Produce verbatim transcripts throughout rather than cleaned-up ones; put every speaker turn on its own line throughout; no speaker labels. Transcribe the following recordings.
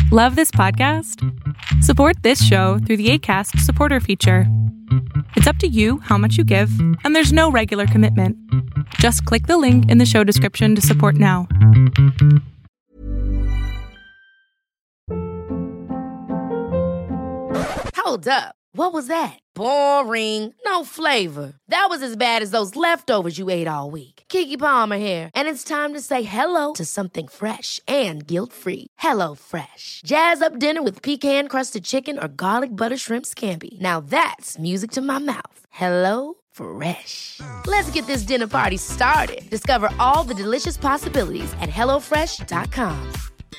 Love this podcast? Support this show through the Acast supporter feature. It's up to you how much you give, and there's no regular commitment. Just click the link in the show description to support now.
Hold up. What was that? Boring. No flavor. That was as bad as those leftovers you ate all week. Keke Palmer here, and it's time to say hello to something fresh and guilt-free. Hello Fresh. Jazz up dinner with pecan-crusted chicken or garlic butter shrimp scampi. Now that's music to my mouth. Hello Fresh. Let's get this dinner party started. Discover all the delicious possibilities at hello fresh dot com.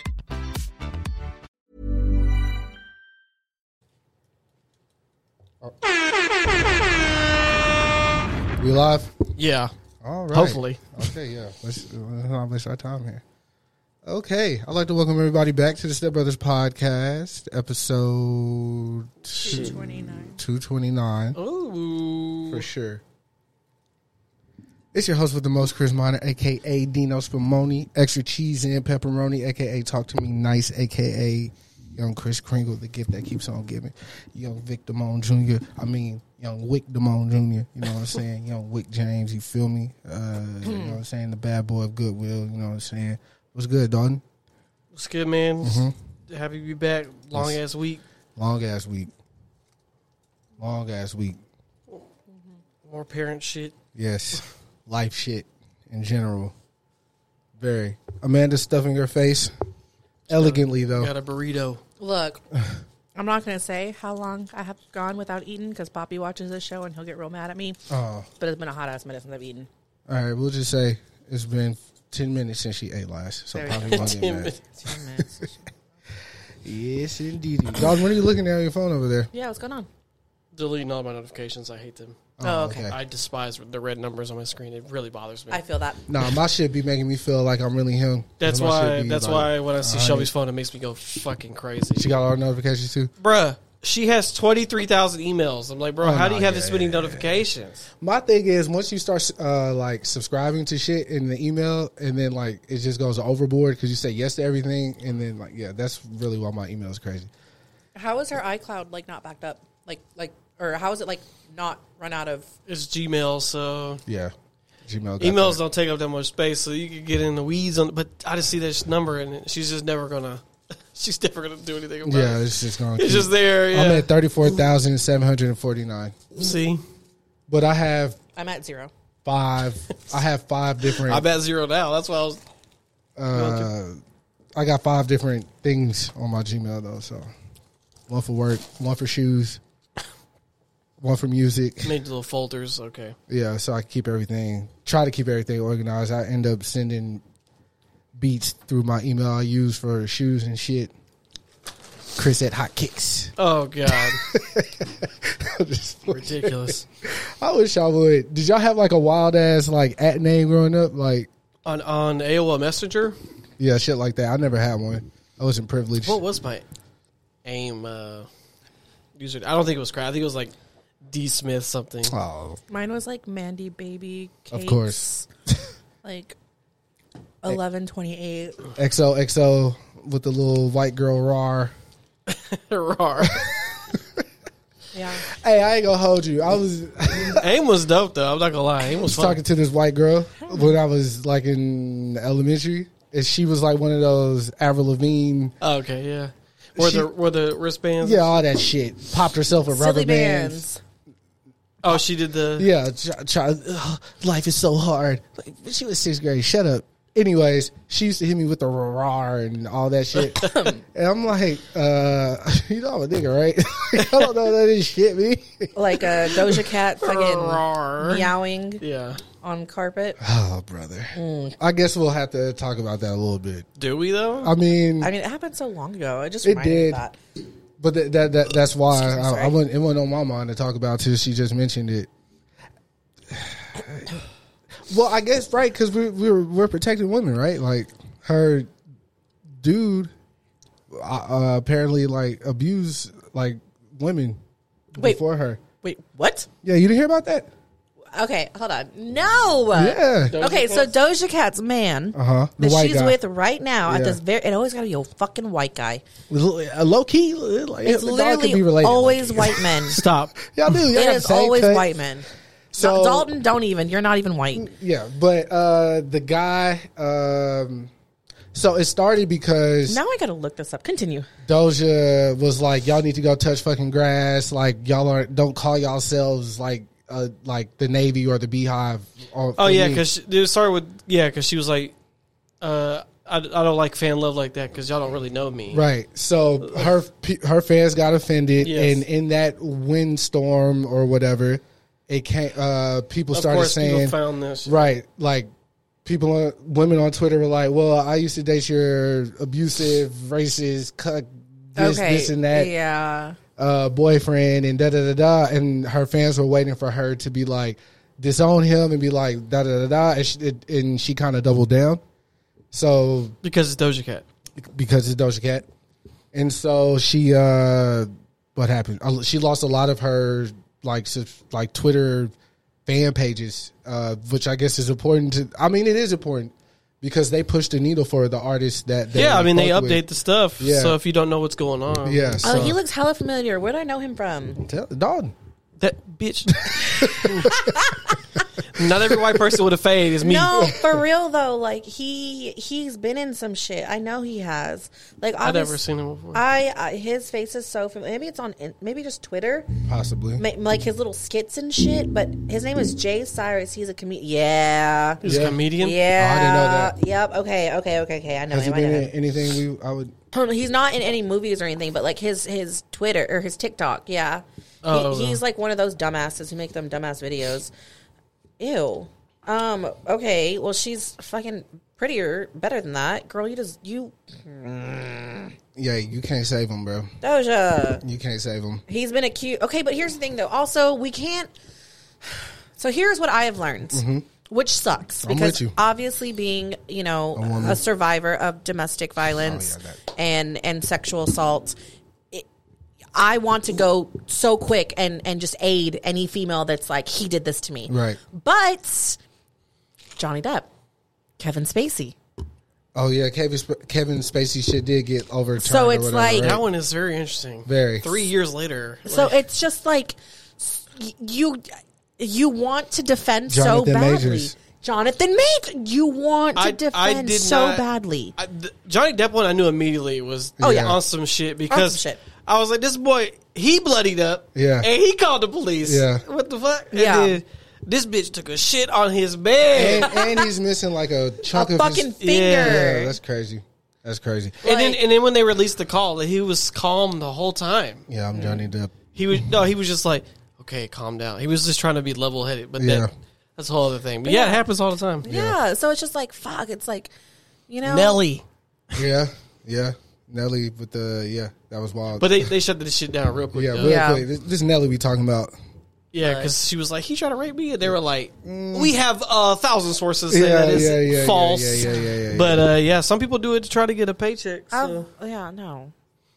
We live?
Yeah.
All right.
Hopefully.
Okay, yeah. Let's, let's not waste our time here. Okay. I'd like to welcome everybody back to the Step Brothers Podcast, episode two twenty-nine. two twenty-nine.
Ooh.
For sure. It's your host with the most, Chris Minor, a k a. Dino Spumoni, extra cheese and pepperoni, a k a. Talk to Me Nice, a k a. Young Chris Kringle, the gift that keeps on giving. Young Vic Damone Junior I mean, Young Wick Damone Junior You know what I'm saying? Young Wick James, you feel me? Uh, you know what I'm saying? The bad boy of Goodwill, you know what I'm saying? What's good, Dalton?
What's good, man?
Mm-hmm.
Happy to be back. Long ass week.
Long ass week. Long ass week.
More parent shit.
Yes. Life shit in general. Very. Amanda stuffing her face. Elegantly, though.
Got a burrito.
Look, I'm not going to say how long I have gone without eating because Poppy watches this show and he'll get real mad at me.
Oh.
But it's been a hot ass minute since I've eaten.
All right, we'll just say it's been ten minutes since she ate last. So
There we
probably
go.
won't get
ten
mad.
minutes.
Ten minutes.
Yes, indeed. Dog, what are you looking at on your phone over there?
Yeah, what's going on?
Deleting all my notifications. I hate them.
Oh, okay.
I despise the red numbers on my screen. It really bothers me.
I feel that.
Nah, my shit be making me feel like I'm really him.
that's
My
why.
shit be
That's
like,
why when I see
uh,
Shelby's phone, it makes me go fucking crazy.
She got all her notifications too.
Bruh, she has twenty-three thousand emails. I'm like, bro,
Oh,
how
no,
do you have
yeah,
this many
yeah,
notifications?
My thing is, once you start uh, like subscribing to shit in the email, and then like it just goes overboard because you say yes to everything, and then like yeah, that's really why my email is crazy.
How is her iCloud like not backed up? Like, like, or how is it like not run out of?
It's Gmail, so
Yeah, Gmail. got
emails
that.
don't take up that much space, so you can get in the weeds on. But I just see this number, and she's just never gonna. She's never gonna do anything about
Yeah,
it.
it's just going.
It's just there. Yeah.
I'm at thirty-four thousand seven hundred forty-nine,
See,
but I have
I'm at zero.
five. I have five different.
I'm at zero now. That's why I was.
Uh, I got five different things on my Gmail though. So one for work, one for shoes, one for music.
Made little folders. Okay.
Yeah, so I keep everything. Try to keep everything organized. I end up sending beats through my email I use for shoes and shit. Chris at Hot Kicks.
Oh God,
Just-
ridiculous.
I wish I would. Did y'all have like a wild ass like at name growing up? Like
on on A O L Messenger.
yeah, shit like that. I never had one. I wasn't privileged.
What was my AIM uh, user? I don't think it was crap. I think it was like D Smith something.
Oh,
Mine was like Mandy Baby Cakes.
of course.
Like eleven twenty eight.
X O X O with the little white girl rar.
Rar.
Yeah.
Hey, I ain't gonna hold you. I was
AIM was dope though. I'm not gonna lie. AIM was fun.
talking to this white girl when I was like in elementary, and she was like one of those Avril Lavigne,
Oh, okay, yeah. Were
She-
the were the wristbands?
yeah, all that shit. Popped herself with rubber
Silly
bands.
bands.
Oh, she did the.
Yeah, try, try, ugh, life is so hard. Like, she was sixth grade. Shut up. Anyways, she used to hit me with the rah and all that shit, and I'm like, uh, you know I'm a nigga, right? I don't know what that is shit, me.
Like a Doja Cat fucking
Rawr.
meowing
Yeah.
on carpet.
Oh, brother. I guess we'll have to talk about that a little bit.
Do we though?
I mean,
I mean, it happened so long ago. It just
It
reminded me
did.
of that.
but th- that that that's why
Excuse me,
I,
sorry.
I wasn't. It wasn't on my mind to talk about till she just mentioned it. Well, I guess right because we we're we're protecting women, right? Like her dude uh, uh, apparently like abused like women
Wait.
before her.
Wait, what?
Yeah, you didn't hear about that?
Okay, hold on. No.
Yeah.
Doja
Okay, so
Cat's-
Doja Cat's man
Uh huh. The
that
white
she's
guy.
with right now
Yeah.
at this very, it always got to be a fucking white guy.
A low key. Like,
It's
y'all could be
literally
related,
always
low-key.
white men.
Stop.
Y'all do. Y'all
It
got
is
the same
always
cut.
white men.
So-
So Dalton, don't even. You're not even white.
Yeah, but uh, the guy. Um, so it started because
Now I gotta look this up. Continue.
Doja was like, "Y'all need to go touch fucking grass. Like y'all aren't. Don't call yourselves like uh, like the Navy or the Beehive." Or,
Oh
for
yeah,
me.
because it started with yeah, because she was like, uh, I, I don't like fan love like that because y'all don't really know me.
Right. So her pe- her fans got offended,
Yes.
and in that windstorm or whatever, it came. Uh, people
Of
started
course, people
saying,
found this.
right, like people, on, women on Twitter were like, "Well, I used to date your abusive, racist, cuck, this,
okay.
this, and that
Yeah.
uh, boyfriend," and da da da da. And her fans were waiting for her to be like, disown him and be like, da da da da. And she, it, and she kind of doubled down. So
Because it's Doja Cat.
because it's Doja Cat. And so she, uh, what happened? Uh, She lost a lot of her like subs- like Twitter fan pages, uh, which I guess is important to. I mean, it is important because they push the needle for the artists that. They
Yeah, I mean they
fuck
update
with.
the stuff.
Yeah.
So if you don't know what's going on,
Yeah, so,
Oh, he looks hella familiar. Where do I know him from?
tell, Dalton.
that bitch. Not every white person with a fade is me.
No, for real though. Like he he's been in some shit. I know he has. Like
I've never
obvious-
seen him before.
I, I his face is so familiar. Maybe it's on in- maybe just Twitter.
Possibly.
Ma- Like his little skits and shit. But his name is Jay Cyrus. He's a comedian. Yeah.
He's
Yeah.
a comedian.
Yeah.
Oh, I didn't know that.
Yep. Okay. Okay. Okay. Okay. I know
Has he
him. I know
been in
him.
anything we? I would.
Oh, no, he's not in any movies or anything, but like his his Twitter or his TikTok, yeah.
Oh,
he, he's like one of those dumbasses who make them dumbass videos. Ew. Um. Okay. Well, she's fucking prettier, better than that, girl. You just you
Yeah, you can't save him, bro.
Doja.
You can't save him.
He's been accused. Okay, but here's the thing, though. Also, we can't. So here's what I have learned, which sucks
I'm
because
with you.
obviously, being you know
A woman.
a survivor of domestic violence
Oh, yeah, that-
and and sexual assault, it, I want to go so quick and and just aid any female that's like he did this to me,
Right.
But Johnny Depp, Kevin Spacey.
Oh yeah, Kevin Sp- Kevin Spacey shit did get overturned.
So
or
it's
whatever,
like-
right?
That one is very interesting.
Very.
Three years later.
So
Like,
it's just like s- y- you you want to defend
Jonathan
so badly.
Majors.
Jonathan Majors, you want to
I- I
defend
did
so
not-
badly.
I, the Johnny Depp one I knew immediately was
Oh, yeah.
on some shit because
shit.
I was like, this boy, he bloodied up.
Yeah.
And he called the police.
Yeah.
What the fuck?
Yeah.
And then this bitch took a shit on his bed.
and, and he's missing like a chunk
A
of
fucking
his.
finger.
Yeah, that's crazy. That's crazy.
And then,
Like-
and then when they released the call, he was calm the whole time.
Yeah, I'm Johnny Depp.
He was no, he was just like, okay, calm down. He was just trying to be level headed, but
Yeah.
that, that's a whole other thing. But yeah, it happens all the time.
yeah. So it's just like fuck. It's like you know.
Nelly,
Yeah, yeah. Nelly with the yeah, that was wild.
but they they shut this shit down real quick.
yeah,
though.
real
Yeah.
quick. This, this Nelly we talking about.
Yeah, because she was like, he tried to rape me, and they were like, we have a thousand sources saying
Mm. Yeah,
that is
yeah, yeah,
false.
yeah, yeah, yeah, yeah, yeah.
But uh, yeah, some people do it to try to get a paycheck. So.
Oh, yeah. No.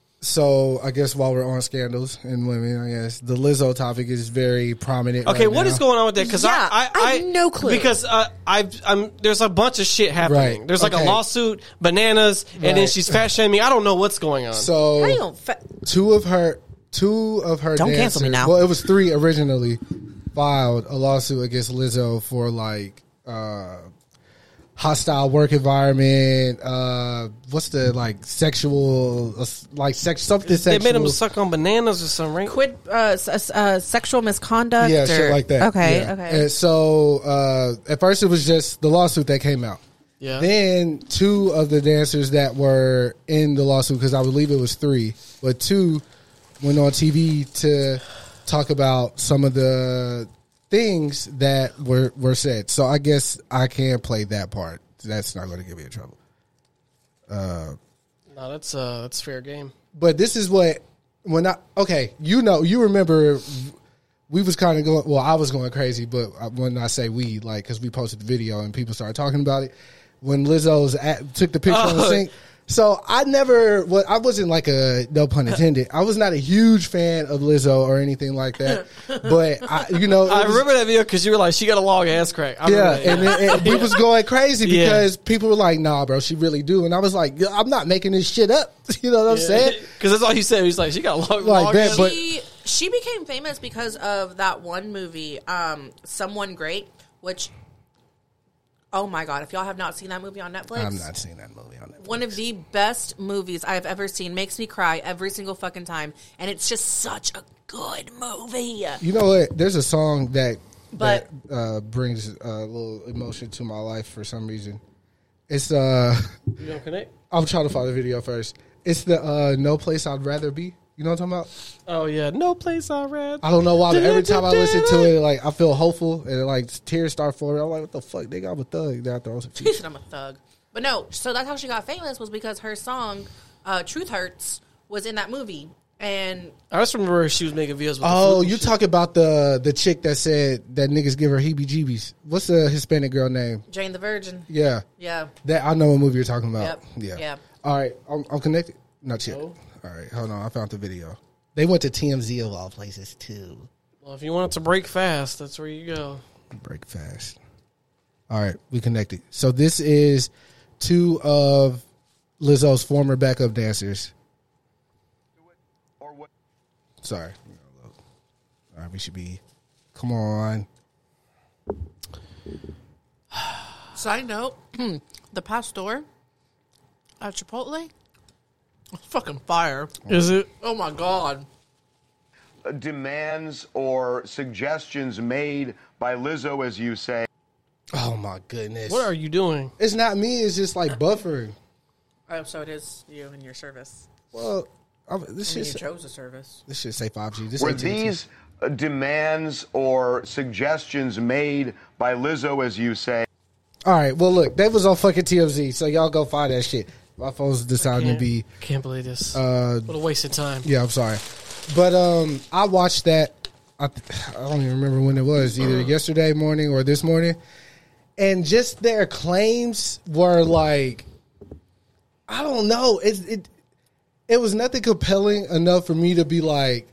So I guess while we're on scandals and women, I guess the Lizzo topic is very prominent.
Okay,
right
what
now.
is going on with that? Because
Yeah,
I, I,
I have no clue.
Because uh, I've, I'm there's a bunch of shit happening.
Right,
There's like
okay.
a lawsuit, bananas, and then
Right.
she's fat shaming. I don't know what's going on.
So
How you gonna fa-
two of her two of her
Don't
dancers,
cancel me now.
Well, it was three originally filed a lawsuit against Lizzo for like uh hostile work environment, uh what's the like sexual uh, like sex something
they
sexual.
made him suck on bananas or something, right?
quid uh, s- s- uh, sexual misconduct?
yeah,
or,
shit like that.
Okay.
Yeah.
Okay.
And so uh at first it was just the lawsuit that came out.
Yeah.
Then two of the dancers that were in the lawsuit, because I believe it was three, but two went on T V to talk about some of the things that were, were said. So I guess I can play that part. That's not going to get me in trouble.
no, that's uh, that's fair game.
But this is what when I okay, you know, you remember we was kind of going. Well, I was going crazy, but when I say we, like, because we posted the video and people started talking about it when Lizzo's at, took the picture on the
Oh.
sink. So I never, well, I wasn't like a, no pun intended, I was not a huge fan of Lizzo or anything like that. But, I, you know.
I
was,
remember that video because you were like, she got a long ass crack. I
yeah,
and,
and, and we was going crazy
Yeah.
because people were like, nah, bro, she really do. And I was like, I'm not making this shit up. You know what I'm saying?
Because that's all he said. He's like, she got a long,
Like
long
that,
ass-
but-
She, she became famous because of that one movie, um, Someone Great, which, oh my God, if y'all have not seen that movie on Netflix.
I'm not seeing that movie on Netflix.
One of the best movies I've ever seen. Makes me cry every single fucking time. And it's just such a good movie.
You know what? There's a song that
But-
that uh, brings a little emotion to my life for some reason. It's uh,
You don't connect?
I'm trying to find the video first. It's the uh, No Place I'd Rather Be. You know what I'm talking about?
Oh, yeah. No place I read.
I don't know why, but every time I listen to it, like I feel hopeful and like tears start flowing. I'm like, what the fuck? They got a thug. They out there on some
She
feature.
said I'm a thug. But no, so that's how she got famous, was because her song, uh, Truth Hurts, was in that movie. And
I just remember she was making videos with the
Oh,
flute
you
and shit.
talking about the the chick that said that niggas give her heebie-jeebies? What's the Hispanic girl name?
Jane the Virgin.
Yeah,
Yeah.
that I know what movie you're talking about.
Yep.
Yeah.
Yeah.
All right, I'm, I'm connected. Not yet.
No.
All right, hold on. I found the video. They went to T M Z of all places too.
Well, if you want it to break fast, that's where you go.
Break fast. All right, we connected. So this is two of Lizzo's former backup dancers. Sorry. All right, we should be. Come on.
Side note, the pastor at Chipotle, fucking fire.
Is it?
Oh my God.
Demands or suggestions made by Lizzo, as you say.
Oh my goodness.
What are you doing?
It's not me. It's just like buffering.
Oh, so it is you and your service.
Well, I'm, this
I mean,
shit.
you chose a service.
This should say five G. This
Were
ain't T N T.
these uh, demands or suggestions made by Lizzo, as you say?
All right. Well, look, that was on fucking T M Z. So y'all go find that shit. My phone's deciding to
Can't,
be.
can't believe this.
Uh,
what a waste of time.
yeah, I'm sorry, but um, I watched that. I, I don't even remember when it was. Either yesterday morning or this morning, and just their claims were like, I don't know. It it it was nothing compelling enough for me to be like,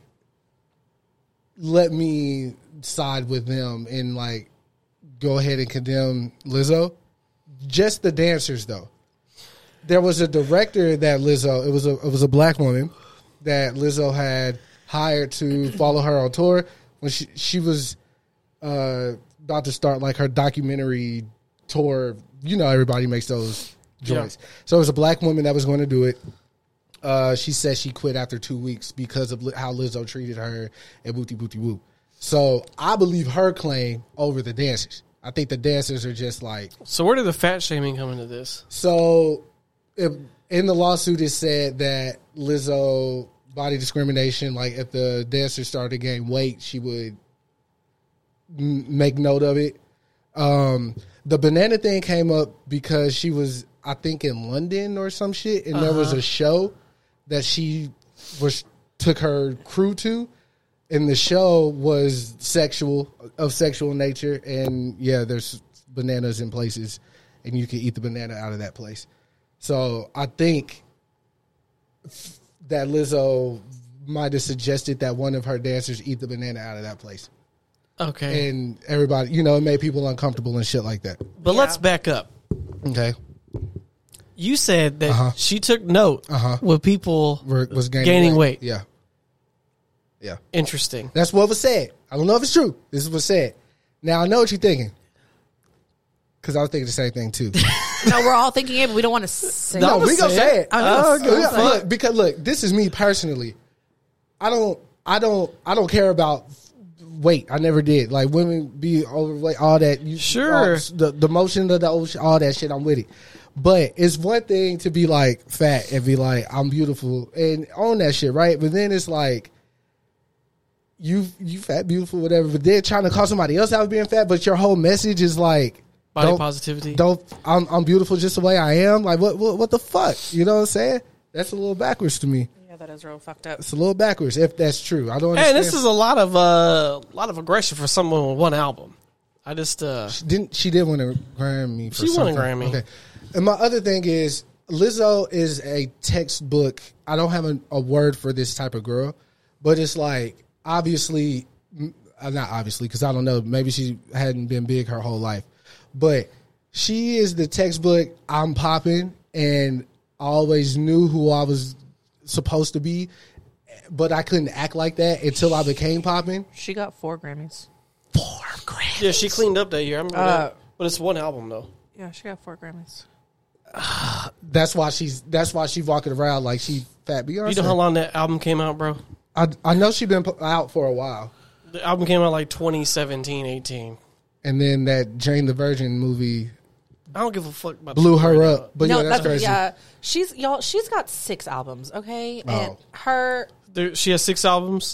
let me side with them and like go ahead and condemn Lizzo. Just the dancers, though. There was a director that Lizzo. It was a it was a black woman that Lizzo had hired to follow her on tour when she she was uh, about to start like her documentary tour. You know, everybody makes those joints.
Yeah.
So it was a black woman that was going to do it. Uh, she said she quit after two weeks because of li- how Lizzo treated her and booty booty whoop. So I believe her claim over the dancers. I think the dancers are just like.
So where did the fat shaming come into this?
So if, in the lawsuit, it said that Lizzo body discrimination. Like if the dancers started to gain weight, she would m- make note of it. Um, the banana thing came up because she was, I think, in London or some shit, and uh-huh. there was a show that she was took her crew to, and the show was sexual of sexual nature, and yeah, there's bananas in places, and you can eat the banana out of that place. So I think that Lizzo might have suggested that one of her dancers eat the banana out of that place.
Okay.
And everybody, you know, it made people uncomfortable and shit like that.
But
Yeah.
let's back up.
Okay.
You said that
Uh-huh.
she took note
Uh-huh.
with people
We're, was gaining,
gaining
weight.
weight.
Yeah. Yeah.
Interesting.
That's what was said. I don't know if it's true. This is what's said. Now, I know what you're thinking. Because I was thinking the same thing, too.
No, we're all thinking it, but we don't want to say
no,
it.
we gonna say it.
I'm
Oh,
gonna
good.
say it.
Look, because look, this is me personally. I don't, I don't, I don't care about weight. I never did. Like women be overweight, all that. You,
Sure.
all, the the motion of the ocean, all that shit. I'm with it. But it's one thing to be like fat and be like I'm beautiful and own that shit, right? But then it's like you you fat, beautiful, whatever. But then trying to call somebody else out being fat, but your whole message is like.
Body
Don't-
positivity.
Don't I'm I'm beautiful just the way I am. Like what what what the fuck? You know what I'm saying? That's a little backwards to me.
Yeah, that is real fucked up.
It's a little backwards if that's true. I don't
Hey,
understand.
this is a lot of uh, lot of aggression for someone with one album. I just uh,
She didn't she did win a Grammy for
She won a
something.
Grammy.
Okay. And my other thing is Lizzo is a textbook. I don't have a, a word for this type of girl, but it's like obviously, uh, not obviously, because I don't know. Maybe she hadn't been big her whole life, but she is the textbook. I'm popping, and I always knew who I was supposed to be, but I couldn't act like that until I became popping.
She got four Grammys.
Four Grammys.
Yeah, she cleaned up that year. I remember
Uh,
that. But it's one album though.
Yeah, she got four Grammys.
That's why she's. That's why she's walking around like she fat Beyonce.
You know how long that album came out, bro?
I I know she's been out for a while,
The album came out like twenty seventeen, eighteen.
and then that Jane the Virgin movie
I don't give a fuck about
blew
the
her
right
up.
now.
But
no,
yeah, that's, crazy.
Yeah, she's y'all. She's got six albums. Okay, and
Oh.
her.
There, she has six albums.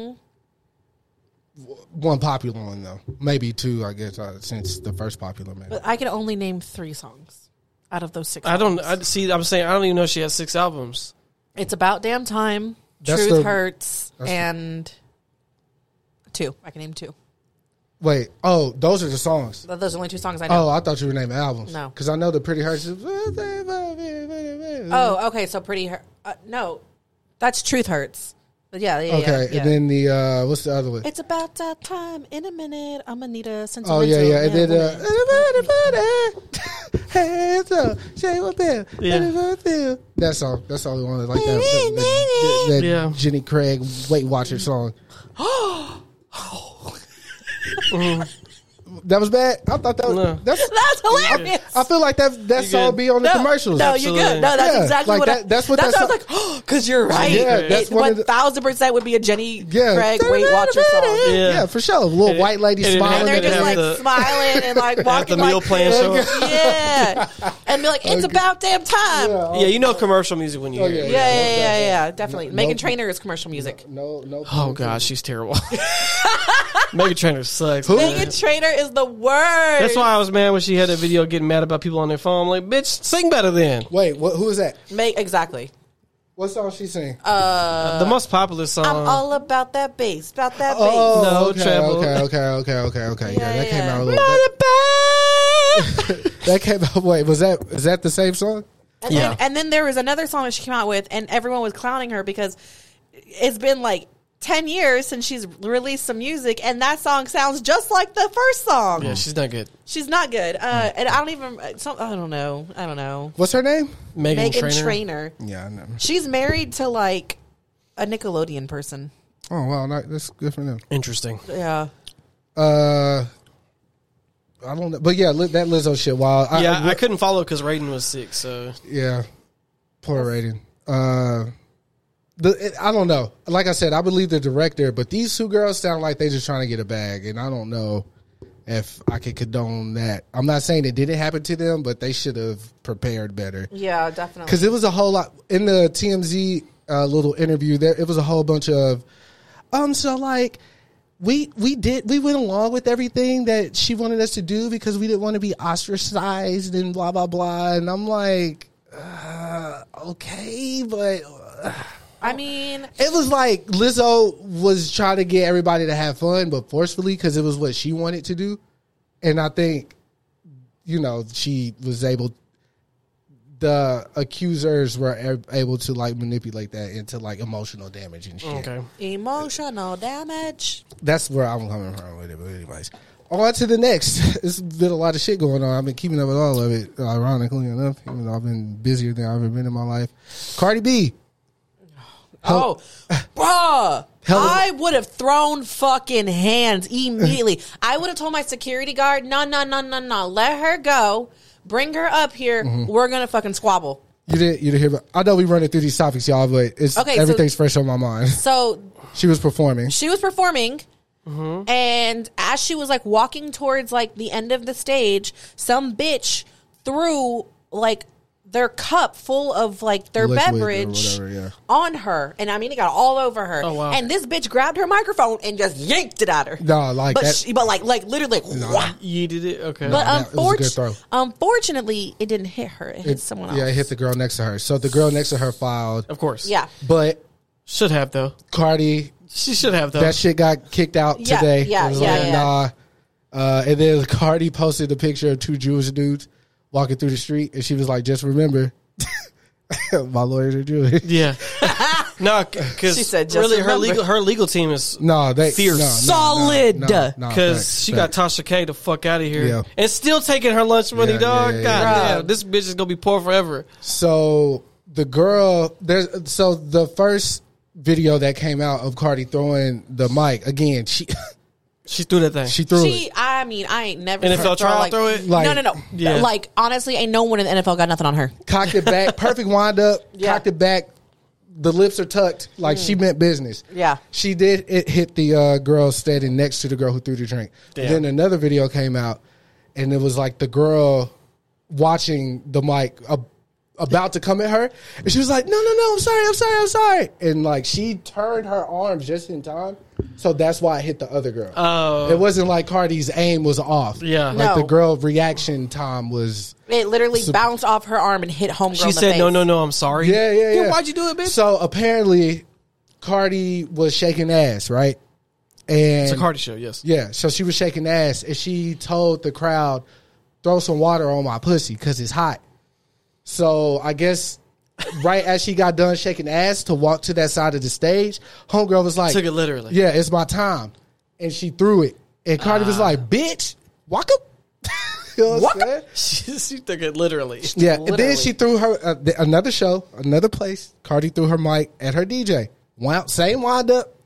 One popular one though, maybe two. I guess uh, since the first popular man.
But I can only name three songs out of those six.
I don't.
albums.
I see. I'm saying I don't even know she has six albums.
It's About Damn Time,
That's
Truth
the-
Hurts,
that's the-
and two. I can name two.
Wait, oh, those are the songs.
Th- Those are the only two songs I know.
Oh, I thought you were naming albums.
No.
because I know the Pretty Hurts. Is,
Oh, okay. So Pretty Hurt. Uh, no, that's Truth Hurts. But yeah, yeah,
okay,
yeah, yeah.
and then the uh, what's the other one?
It's about that time. In a minute, I'm gonna need a sentimental.
Oh yeah, yeah, and then
man, woman.
uh, hands up, shake with them.
Yeah.
That song. That's the only one that like that. That, that, that
Yeah.
Jenny Craig Weight Watcher song. That was bad. I thought that was
No.
that's.
That's hilarious.
I feel like that that
You
song
good.
be on the
No,
commercials.
No, you're good. No, that's
Yeah,
exactly
like
what
that-
I,
that's what
that's
that
what I was like, oh, because you're right.
Yeah, that's
it,
one of
one
the-
thousand percent would be a Jenny
Yeah.
Craig Weight Watcher song.
Yeah.
Yeah, for sure. A little
And it-
white lady
and it-
smiling.
And they're
They
just
have
like
the-
smiling and like
At
walking
the meal
like
plan
this.
show.
Yeah, and be like, it's about damn time. Yeah,
Yeah.
Yeah, you know commercial music when you
Oh,
hear
yeah,
it.
yeah, yeah, yeah, yeah, definitely.
No-
Megan
no-
Trainor is commercial music.
No, no.
Oh god, she's terrible. Megan Trainor sucks.
Who?
man.
Megan Trainor is the worst.
That's why I was mad when she had a video getting mad about people on their phone. I'm like, bitch, sing better then.
Wait, what, who is that?
Make exactly.
What song she sing?
the most popular song.
I'm all about that bass, about that
oh,
bass.
No
okay,
treble.
okay, okay, okay, okay, okay. Yeah,
Yeah,
that came
yeah.
out a little. That, that came out. Wait, was that is that the same song?
And,
Yeah.
then, and then there was another song that she came out with, and everyone was clowning her because it's been like ten years since she's released some music, and that song sounds just like the first song.
Yeah, she's not good.
She's not good. Uh, and I don't even, some, I don't know. I don't know.
What's her name?
Megan,
Megan
Trainor.
Trainor.
Yeah, I know.
She's married to like a Nickelodeon person.
Oh wow, that- that's good for them.
Interesting.
Yeah.
Uh, I don't know, but yeah, li- that Lizzo shit. Wild. I,
Yeah, I,
I,
couldn't follow because Raiden was sick. So
yeah, poor rating. Uh, the it, I don't know. Like I said, I believe the director, but these two girls sound like they just trying to get a bag, and I don't know if I could condone that. I'm not saying it didn't happen to them, but they should have prepared better.
Yeah, definitely.
Because it was a whole lot in the T M Z uh, little interview. There, it was a whole bunch of, um. So like, we we did we went along with everything that she wanted us to do because we didn't want to be ostracized and blah blah blah. And I'm like, uh, okay, but. Uh,
I mean,
it was like Lizzo was trying to get everybody to have fun, but forcefully because it was what she wanted to do. And I think, you know, she was able, the accusers were a- able to like manipulate that into like emotional damage and shit.
okay.
emotional damage.
That's where I'm coming from with it. But anyways, on to the next. It's been a lot of shit going on. I've been keeping up with all of it, ironically enough, even though I've been busier than I've ever been in my life. Cardi B.
Oh, bruh.
Hell-
I would have thrown fucking hands immediately. I would have told my security guard, no, no, no, no, no. Let her go. Bring her up here.
Mm-hmm.
We're going to fucking squabble.
You didn't, you didn't hear about, I know we running through these topics, y'all, but it's
Okay, so-
everything's fresh on my mind.
So
She was performing.
she was performing. And as she was like walking towards like the end of the stage, some bitch threw like their cup full of like their
Liquid or
beverage
whatever, yeah.
on her. And I mean, it got all over her.
Oh, wow.
And this bitch grabbed her microphone and just yanked it at her.
No, like
but
that.
She, but like, like literally, like, wah.
You did it? Okay.
But
that was a good
unfortunately,
throw.
unfortunately, it didn't hit her. It hit
It-
someone else.
Yeah, it hit the girl next to her. So the girl next to her filed.
of course.
Yeah.
But
Should have, though.
Cardi,
She should have, though.
that shit got kicked out
Yeah,
today.
yeah,
It was
yeah,
like,
yeah.
nah. Uh, and then Cardi posted a picture of two Jewish dudes walking through the street. And she was like, just remember, My lawyers are Jewish.
Yeah. No, because
She said, just
really her
remember.
legal her legal team is
No, they
Fierce.
no, no,
Solid.
no, no, no,
because
facts,
she
facts.
got Tasha K the fuck out of here
Yeah.
and still taking her lunch money,
Yeah,
dog.
yeah, yeah,
God
yeah.
damn, this bitch is gonna be poor forever.
So the girl, there's so the first video that came out of Cardi throwing the mic again. She
She threw that thing.
she threw
She,
it.
I mean, I ain't never
N F L
heard her
trial
like,
throw it?
Like-
no, no, no.
Yeah.
Like honestly, ain't no one in the N F L got nothing on her.
Cocked it back, perfect wind up.
Yeah.
Cocked it back. The lips are tucked, like she meant business.
Yeah.
She did. It hit the uh, girl standing next to the girl who threw the drink.
Damn.
Then another video came out, and it was like the girl watching the mic uh, about to come at her, and she was like, "No, no, no! I'm sorry! I'm sorry! I'm sorry!" And like she turned her arms just in time, so that's why it hit the other girl.
Oh.
It wasn't like Cardi's aim was off.
Yeah.
like
No.
the girl reaction time was.
It literally bounced off her arm and hit homegirl.
She
in the
said,
face.
"No, no, no, I'm sorry."
Yeah, yeah, yeah.
Then why'd you do it, bitch?
So apparently, Cardi was shaking ass, right? And
It's a Cardi show, yes.
yeah, so she was shaking ass, and she told the crowd, "Throw some water on my pussy because it's hot." So I guess right as she got done shaking ass to walk to that side of the stage, homegirl was like,
Took it literally.
"Yeah, it's my time," and she threw it, and Cardi was like, "Bitch, walk up." You know what I'm saying?
She, she took it literally.
Yeah, and then
Literally.
she threw her uh, th- another show, another place. Cardi threw her mic at her D J. Wound, same wind up.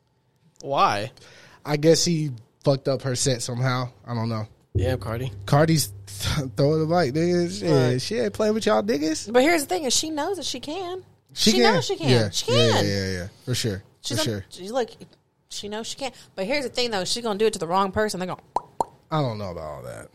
Why?
I guess he fucked up her set somehow. I don't know.
Yeah, Cardi.
Cardi's throwing the mic, nigga. Shit,
Right.
she ain't playing with y'all niggas.
But here's the thing: is she knows that she can. She,
can.
knows she can.
Yeah,
She
yeah,
can.
Yeah, yeah, yeah, for sure,
She's
for
on-
sure.
She's like, she knows she can. But here's the thing, though: she's gonna do it to the wrong person. They're gonna.
I don't know about all that.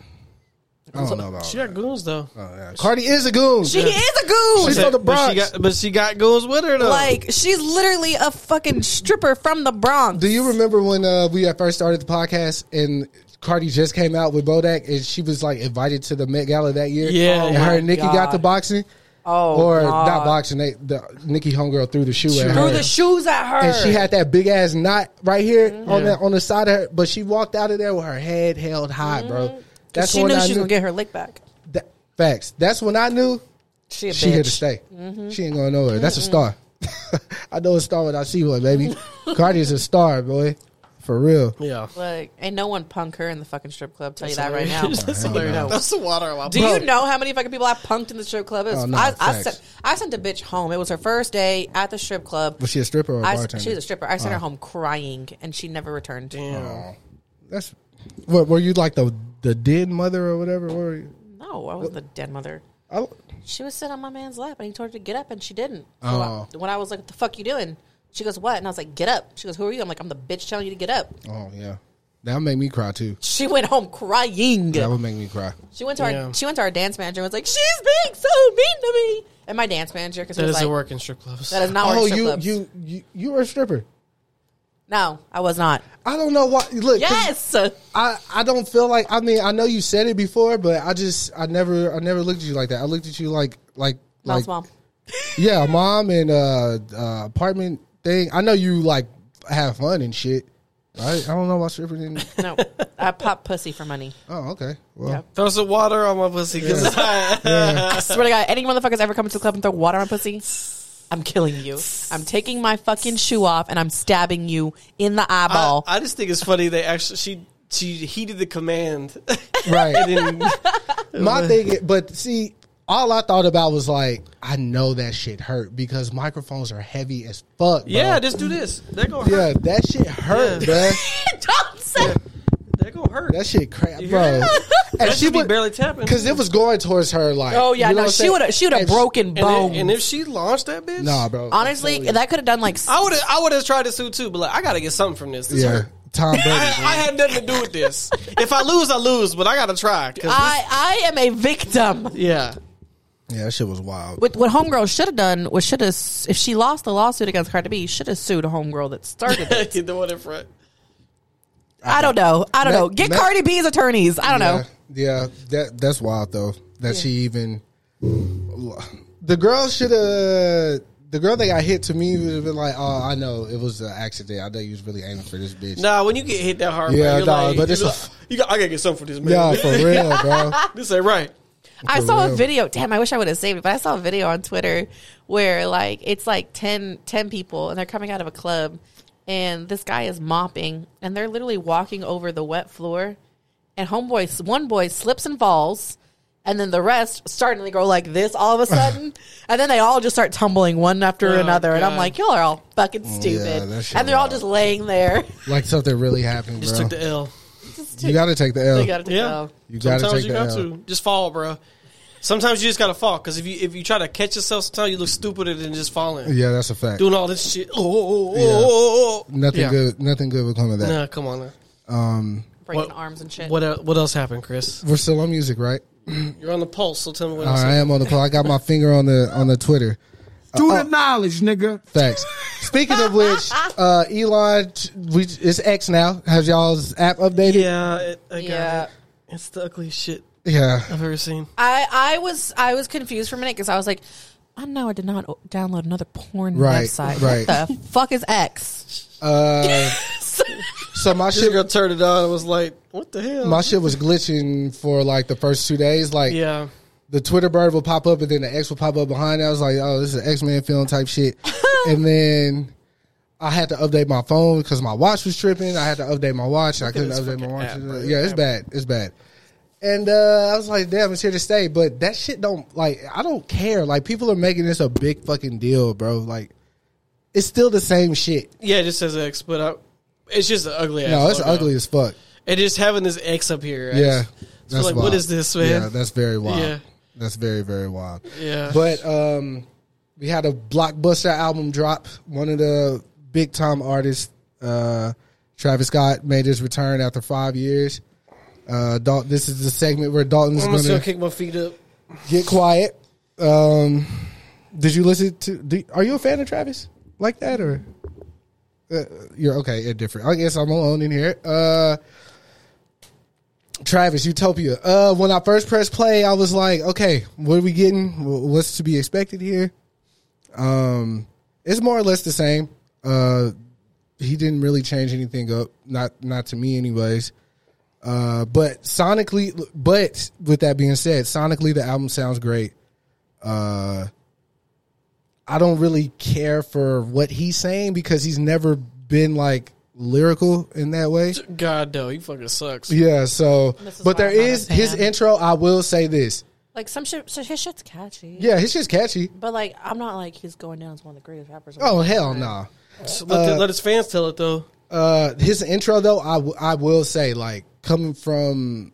I don't know about
She
all
got
that.
goons though.
Oh, yeah. Cardi is a goon.
She is a goon.
She's from the
But she
Bronx.
got, but she got goons with her though.
Like she's literally a fucking stripper from the Bronx.
Do you remember when uh, we had first started the podcast and Cardi just came out with Bodak and she was like invited to the Met Gala that year?
Yeah.
and
Oh
her
my
and Nikki
God.
got the boxing.
Oh,
or
God.
not boxing. They the Nikki homegirl threw the shoe at
Threw
her,
the shoes at her.
and she had that big ass knot right here on
Yeah.
the on the side of her. But she walked out of there with her head held high, bro. That's
she
when
knew
I
she was
knew.
gonna get her lick back.
that, facts. That's when I knew
She a
she
bitch.
here to stay. She ain't going nowhere. That's a star. I know a star when I see one, baby. Cardi is a star, boy. For real.
yeah.
Like, ain't no one punk her in the fucking strip club. Tell you that right now.
That's hilarious. That's the water on my
Do you know how many fucking people I punked in the strip club? It was,
Oh, no,
I, I,
facts.
sent, I sent a bitch home. It was her first day at the strip club.
Was she a stripper or a
I,
bartender?
she was a stripper. I
Oh.
sent her home crying, and she never returned.
Damn.
That's what were you like the the den mother or whatever? What were you?
No, I wasn't the dead mother.
I,
She was sitting on my man's lap, and he told her to get up, and she didn't. So
Oh.
I, when I was like, "What the fuck you doing?" She goes, "What?" And I was like, "Get up." She goes, "Who are you?" I'm like, "I'm the bitch telling you to get up."
oh yeah, that would make me cry too.
She went home crying.
That would make me cry.
She went to our
Yeah.
she went to our dance manager and was like, "She's being so mean to me." And my dance manager, because
That
was
doesn't
like,
work in strip clubs.
"That is not
Oh,
work strip
you,
clubs."
you you you were a stripper.
No, I was not.
I don't know why. Look, 'cause
Yes.
I, I don't feel like. I mean, I know you said it before, but I just I never I never looked at you like that. I looked at you like like
Mom's
like
mom.
yeah, mom and uh, uh apartment thing. I know you like have fun and shit. I I don't know about stripping. And,
No, I pop pussy for money.
oh, okay. Well,
Yep.
Throw some water on my pussy because it's hot.
I swear to God, any motherfuckers ever come to the club and throw water on my pussy, I'm killing you. I'm taking my fucking shoe off and I'm stabbing you in the
I,
eyeball.
I just think it's funny they actually she she heeded the command.
right.
And then,
My thing, is, but see, all I thought about was like, I know that shit hurt because microphones are heavy as fuck. Bro.
yeah, just do this. They're gonna hurt.
yeah, that shit hurt,
Yeah.
bro.
Don't say.
They're gonna hurt.
That shit crap,
You
bro.
hear that?
And
That
she
should be
would
barely tapping.
because it was going towards her. Like,
Oh yeah,
you know
no,
what I'm
she
saying?
would have. She would have
And
broken
and,
bones.
if, and if she launched that bitch,
Nah, bro.
Honestly,
I'm telling
that could have done like.
I would have I would have tried to sue too. But like, I gotta get something from this.
you.
This
yeah,
hurt.
Tom Brady.
I, had, I had nothing to do with this. If I lose, I lose. But I gotta try. 'cause
I I am a victim.
this- yeah.
yeah, that shit was wild.
What, what homegirl should have done was should have if she lost the lawsuit against Cardi B, should have sued a homegirl that started it.
the one in front.
I don't know. I don't
Matt-
know. Get
Matt-
Cardi B's attorneys. I don't know.
Yeah, yeah, that that's wild though. That she even the girl should have. The girl that got hit to me would have been like, "Oh, I know it was an accident. I know you was really aiming for this bitch."
Nah, when you get hit that hard,
Yeah,
bro, you're
nah,
like,
but it's
you're
a-
like, you got. I gotta get something for this man.
Yeah, for real, bro.
This ain't right.
I
For
saw
real.
a video. Damn, I wish I would have saved it, but I saw a video on Twitter where like it's like ten, ten people and they're coming out of a club and this guy is mopping and they're literally walking over the wet floor and homeboy, one boy slips and falls and then the rest starting to go like this all of a sudden and then they all just start tumbling one after
Oh,
another and I'm
God.
like, y'all are all fucking
Yeah,
stupid.
that shit
And they're all
wild.
just laying there.
Like something really happened,
Just
bro.
took the L.
You got to take the L.
They gotta take
Yeah.
it out.
You got to
Sometimes
take
you
the
got
L.
to just fall, bro. Sometimes you just gotta fall because if you if you try to catch yourself, sometimes you look stupider than just falling.
Yeah, that's a fact.
Doing all this shit. Oh, oh, oh, oh, oh.
Nothing
Yeah.
good. Nothing good will come of that.
Nah, come on. Now.
Um,
Breaking
What-
arms and shit.
What el- what else happened, Chris?
we're still on music, right?
You're on the pulse, so tell me what
All
else.
right, I am on the. I got my finger on the on the Twitter.
Student knowledge, nigga.
Facts. Speaking of which, uh, Elon, we, it's X now. Has y'all's app updated?
Yeah, it, I got
Yeah.
it. It's the ugliest shit
Yeah.
I've ever seen.
I, I was I was confused for a minute because I was like, oh no, I did not o- download another porn
Right,
website.
right.
What the fuck is X?
Uh, so my
Just
shit,
gonna turn it on. I was like, what the hell?
my shit was glitching for like the first two days. Like,
yeah.
the Twitter bird will pop up and then the X will pop up behind it. I was like, oh, this is an X-Men film type shit. And then I had to update my phone because my watch was tripping. I had to update my watch. I couldn't
this
update my
fucking
watch.
app, bro.
Yeah, it's bad. It's bad. And uh, I was like, damn, it's here to stay. But that shit don't, like, I don't care. Like, people are making this a big fucking deal, bro. Like, it's still the same shit.
Yeah, it just says X, but I, it's just an ugly ass.
No, it's
logo.
ugly as fuck.
And just having this X up here. I
Yeah.
just- so like, what
wild.
is this, man?
Yeah, that's very wild.
Yeah.
That's very, very wild.
Yeah.
But um, we had a blockbuster album drop. One of the big time artists, uh, Travis Scott, made his return after five years. Uh, Dal- this is the segment where Dalton's
I'm
going
just gonna
to
kick my feet up.
get quiet. Um, did you listen to? Do, are you a fan of Travis like that, or uh, you're okay? You're different. I guess I'm alone in here. Uh, Travis, Utopia. Uh, when I first pressed play, I was like, okay, what are we getting? Wh- What's to be expected here? Um, it's more or less the same. Uh, he didn't really change anything up, not not to me, anyways. Uh, but sonically, but with that being said, sonically the album sounds great. Uh, I don't really care for what he's saying because he's never been like lyrical in that way.
God, no, he fucking sucks.
Yeah, so
This is
but
why
there
I'm not a
is his
fan.
intro. I will say this.
Like some shit, so his shit's catchy.
Yeah, his shit's catchy.
But like, I'm not like he's going down as one of the greatest rappers. of
Oh
all
hell
time.
no.
So let, the, let his fans tell it though.
Uh, his intro though, I, w- I will say, like, coming from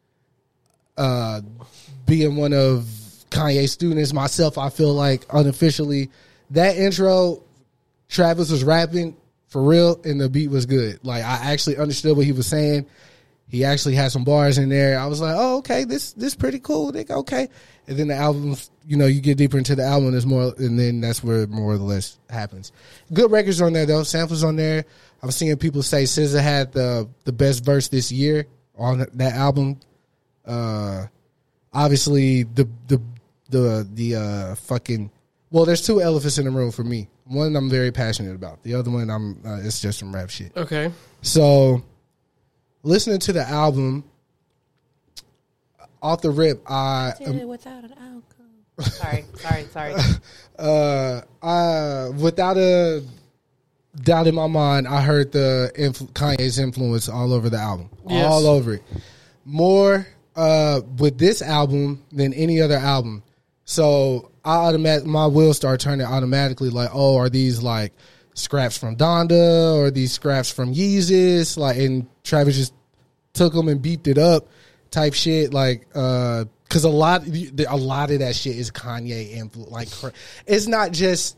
uh being one of Kanye's students myself, I feel like unofficially that intro, Travis was rapping for real and the beat was good. Like, I actually understood what he was saying. He actually had some bars in there. I was like, oh, okay, this this pretty cool. Nigga, okay. And then the album, you know, you get deeper into the album, there's more, and then that's where more or less happens. Good records on there though, samples on there. I'm seeing people say S Z A had the the best verse this year on that album. Uh, obviously the the the the uh fucking well, there's two elephants in the room for me. One I'm very passionate about. The other one I'm uh, it's just some rap shit.
Okay.
So, listening to the album off the rip, I
Did it without an outcome. Sorry, sorry, sorry.
uh, I without a doubt in my mind, I heard the influ- Kanye's influence all over the album,
Yes.
all over it. More uh, with this album than any other album. So I automatic my wheels start turning automatically. Like, oh, are these like scraps from Donda or these scraps from Yeezus? Like, and Travis just took them and beeped it up, type shit. Like, uh, because a lot, a lot of that shit is Kanye influence. Like, it's not just.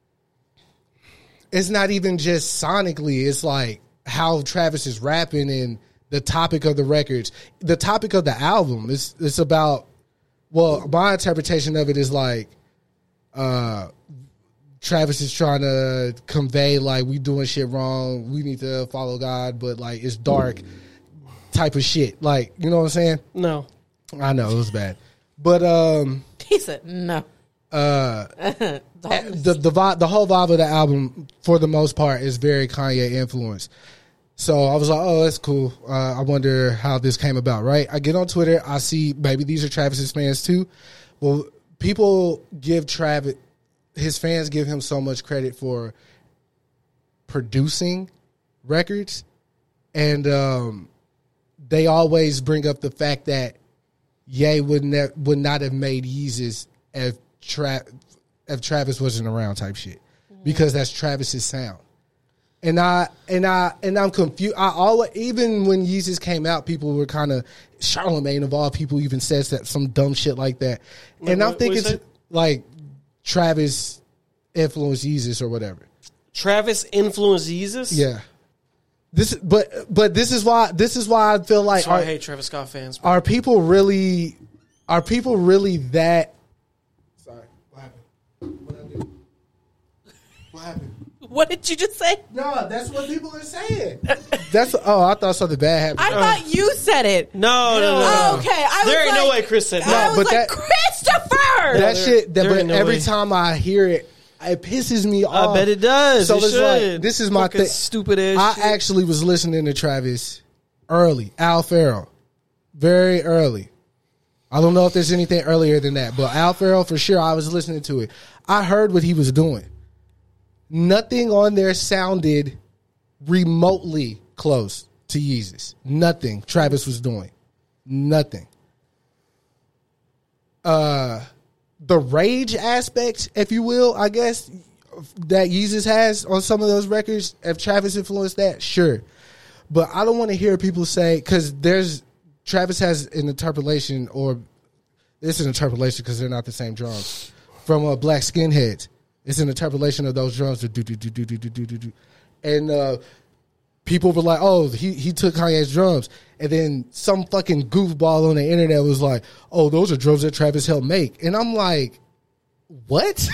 It's not even just sonically. It's like how Travis is rapping and the topic of the records, the topic of the album. It's it's about. Well, my interpretation of it is like, uh, Travis is trying to convey like we doing shit wrong. We need to follow God, but like it's dark type of shit. Like, you know what I'm saying?
No.
I know it was bad, but um,
He said no.
uh, the the vibe, the whole vibe of the album for the most part is very Kanye influenced. So I was like, oh, that's cool. Uh, I wonder how this came about, right? I get on Twitter. I see maybe these are Travis's fans too. Well, people give Travis, his fans give him so much credit for producing records. And um, they always bring up the fact that Ye would, ne- would not have made Yeezus if, Tra- if Travis wasn't around type shit. Because that's Travis's sound. And I and I and I'm confused. I always, even when Yeezus came out, people were kind of Charlamagne of all people even says that some dumb shit like that.
Wait,
and I'm
what-
thinking
what is
it's
it?
like Travis influenced Yeezus or whatever.
Travis influenced Yeezus?
Yeah. This, but but this is why this is why I feel like
That's why I
are,
hate Travis Scott fans. bro.
are people really are people really that? Sorry, what happened? What I do? What happened?
What did you just say?
No, that's what people are saying. That's oh, I thought something bad
I
happened.
thought you said it.
No, no, no, no.
Oh, okay. I was
There ain't
like,
no way Chris said
I
that.
was
but
like,
that-
Christopher!
that shit. That,
there
but
ain't no
every
way.
time I hear it, it pisses me off.
I bet it does.
So
It
it's
should.
like this is my
Fucking
thing.
stupid ass
I
shit.
actually was listening to Travis early, Al Farrell, very early. I don't know if there's anything earlier than that, but Al Farrell for sure. I was listening to it. I heard what he was doing. Nothing on there sounded remotely close to Yeezus. Nothing Travis was doing. Nothing. Uh, the rage aspect, if you will, I guess, that Yeezus has on some of those records, if Travis influenced that, sure. But I don't want to hear people say, because there's, Travis has an interpolation, or it's an interpolation because they're not the same drums, from uh, Black Skinheads. It's an interpolation of those drums. Do, do, do, do, do, do, do, do, do. And uh, people were like, oh, he, he took Kanye's drums. And then some fucking goofball on the internet was like, oh, those are drums that Travis helped make. And I'm like, what?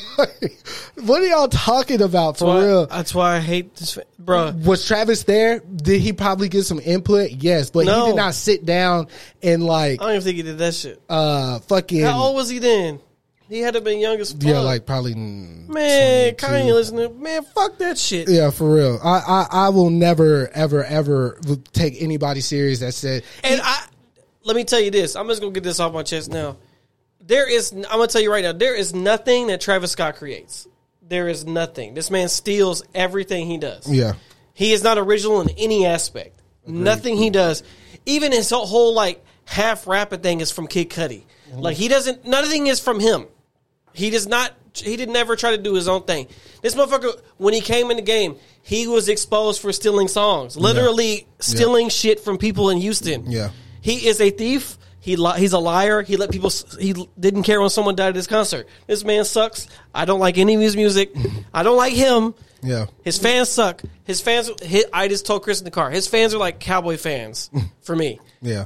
What are y'all talking about for
That's why-
real?
That's why I hate this, fa- bro.
Was Travis there? Did he probably get some input? Yes, but
No.
he did not sit down and like
I don't even think he did that shit.
uh fucking
How old was he then? He had to have been young as fuck.
yeah, like probably mm,
man,
twenty-two.
Kanye listening. Man, fuck that shit.
Yeah, for real. I, I I will never ever ever take anybody serious that said
And I let me tell you this. I'm just gonna get this off my chest now. There is. I'm gonna tell you right now. There is nothing that Travis Scott creates. There is nothing. This man steals everything he does.
yeah.
He is not original in any aspect. Nothing he does, even his whole like half rapping thing, is from Kid Cudi. Like he doesn't. Nothing is from him. He does not. He did never try to do his own thing. This motherfucker, when he came in the game, he was exposed for stealing songs, literally stealing shit from people in Houston.
Yeah.
He is a thief. He li- he's a liar. He let people. s- He didn't care when someone died at his concert. This man sucks. I don't like any of his music. I don't like him.
Yeah.
His fans suck. His fans. His, I just told Chris in the car. His fans are like Cowboy fans for me.
Yeah.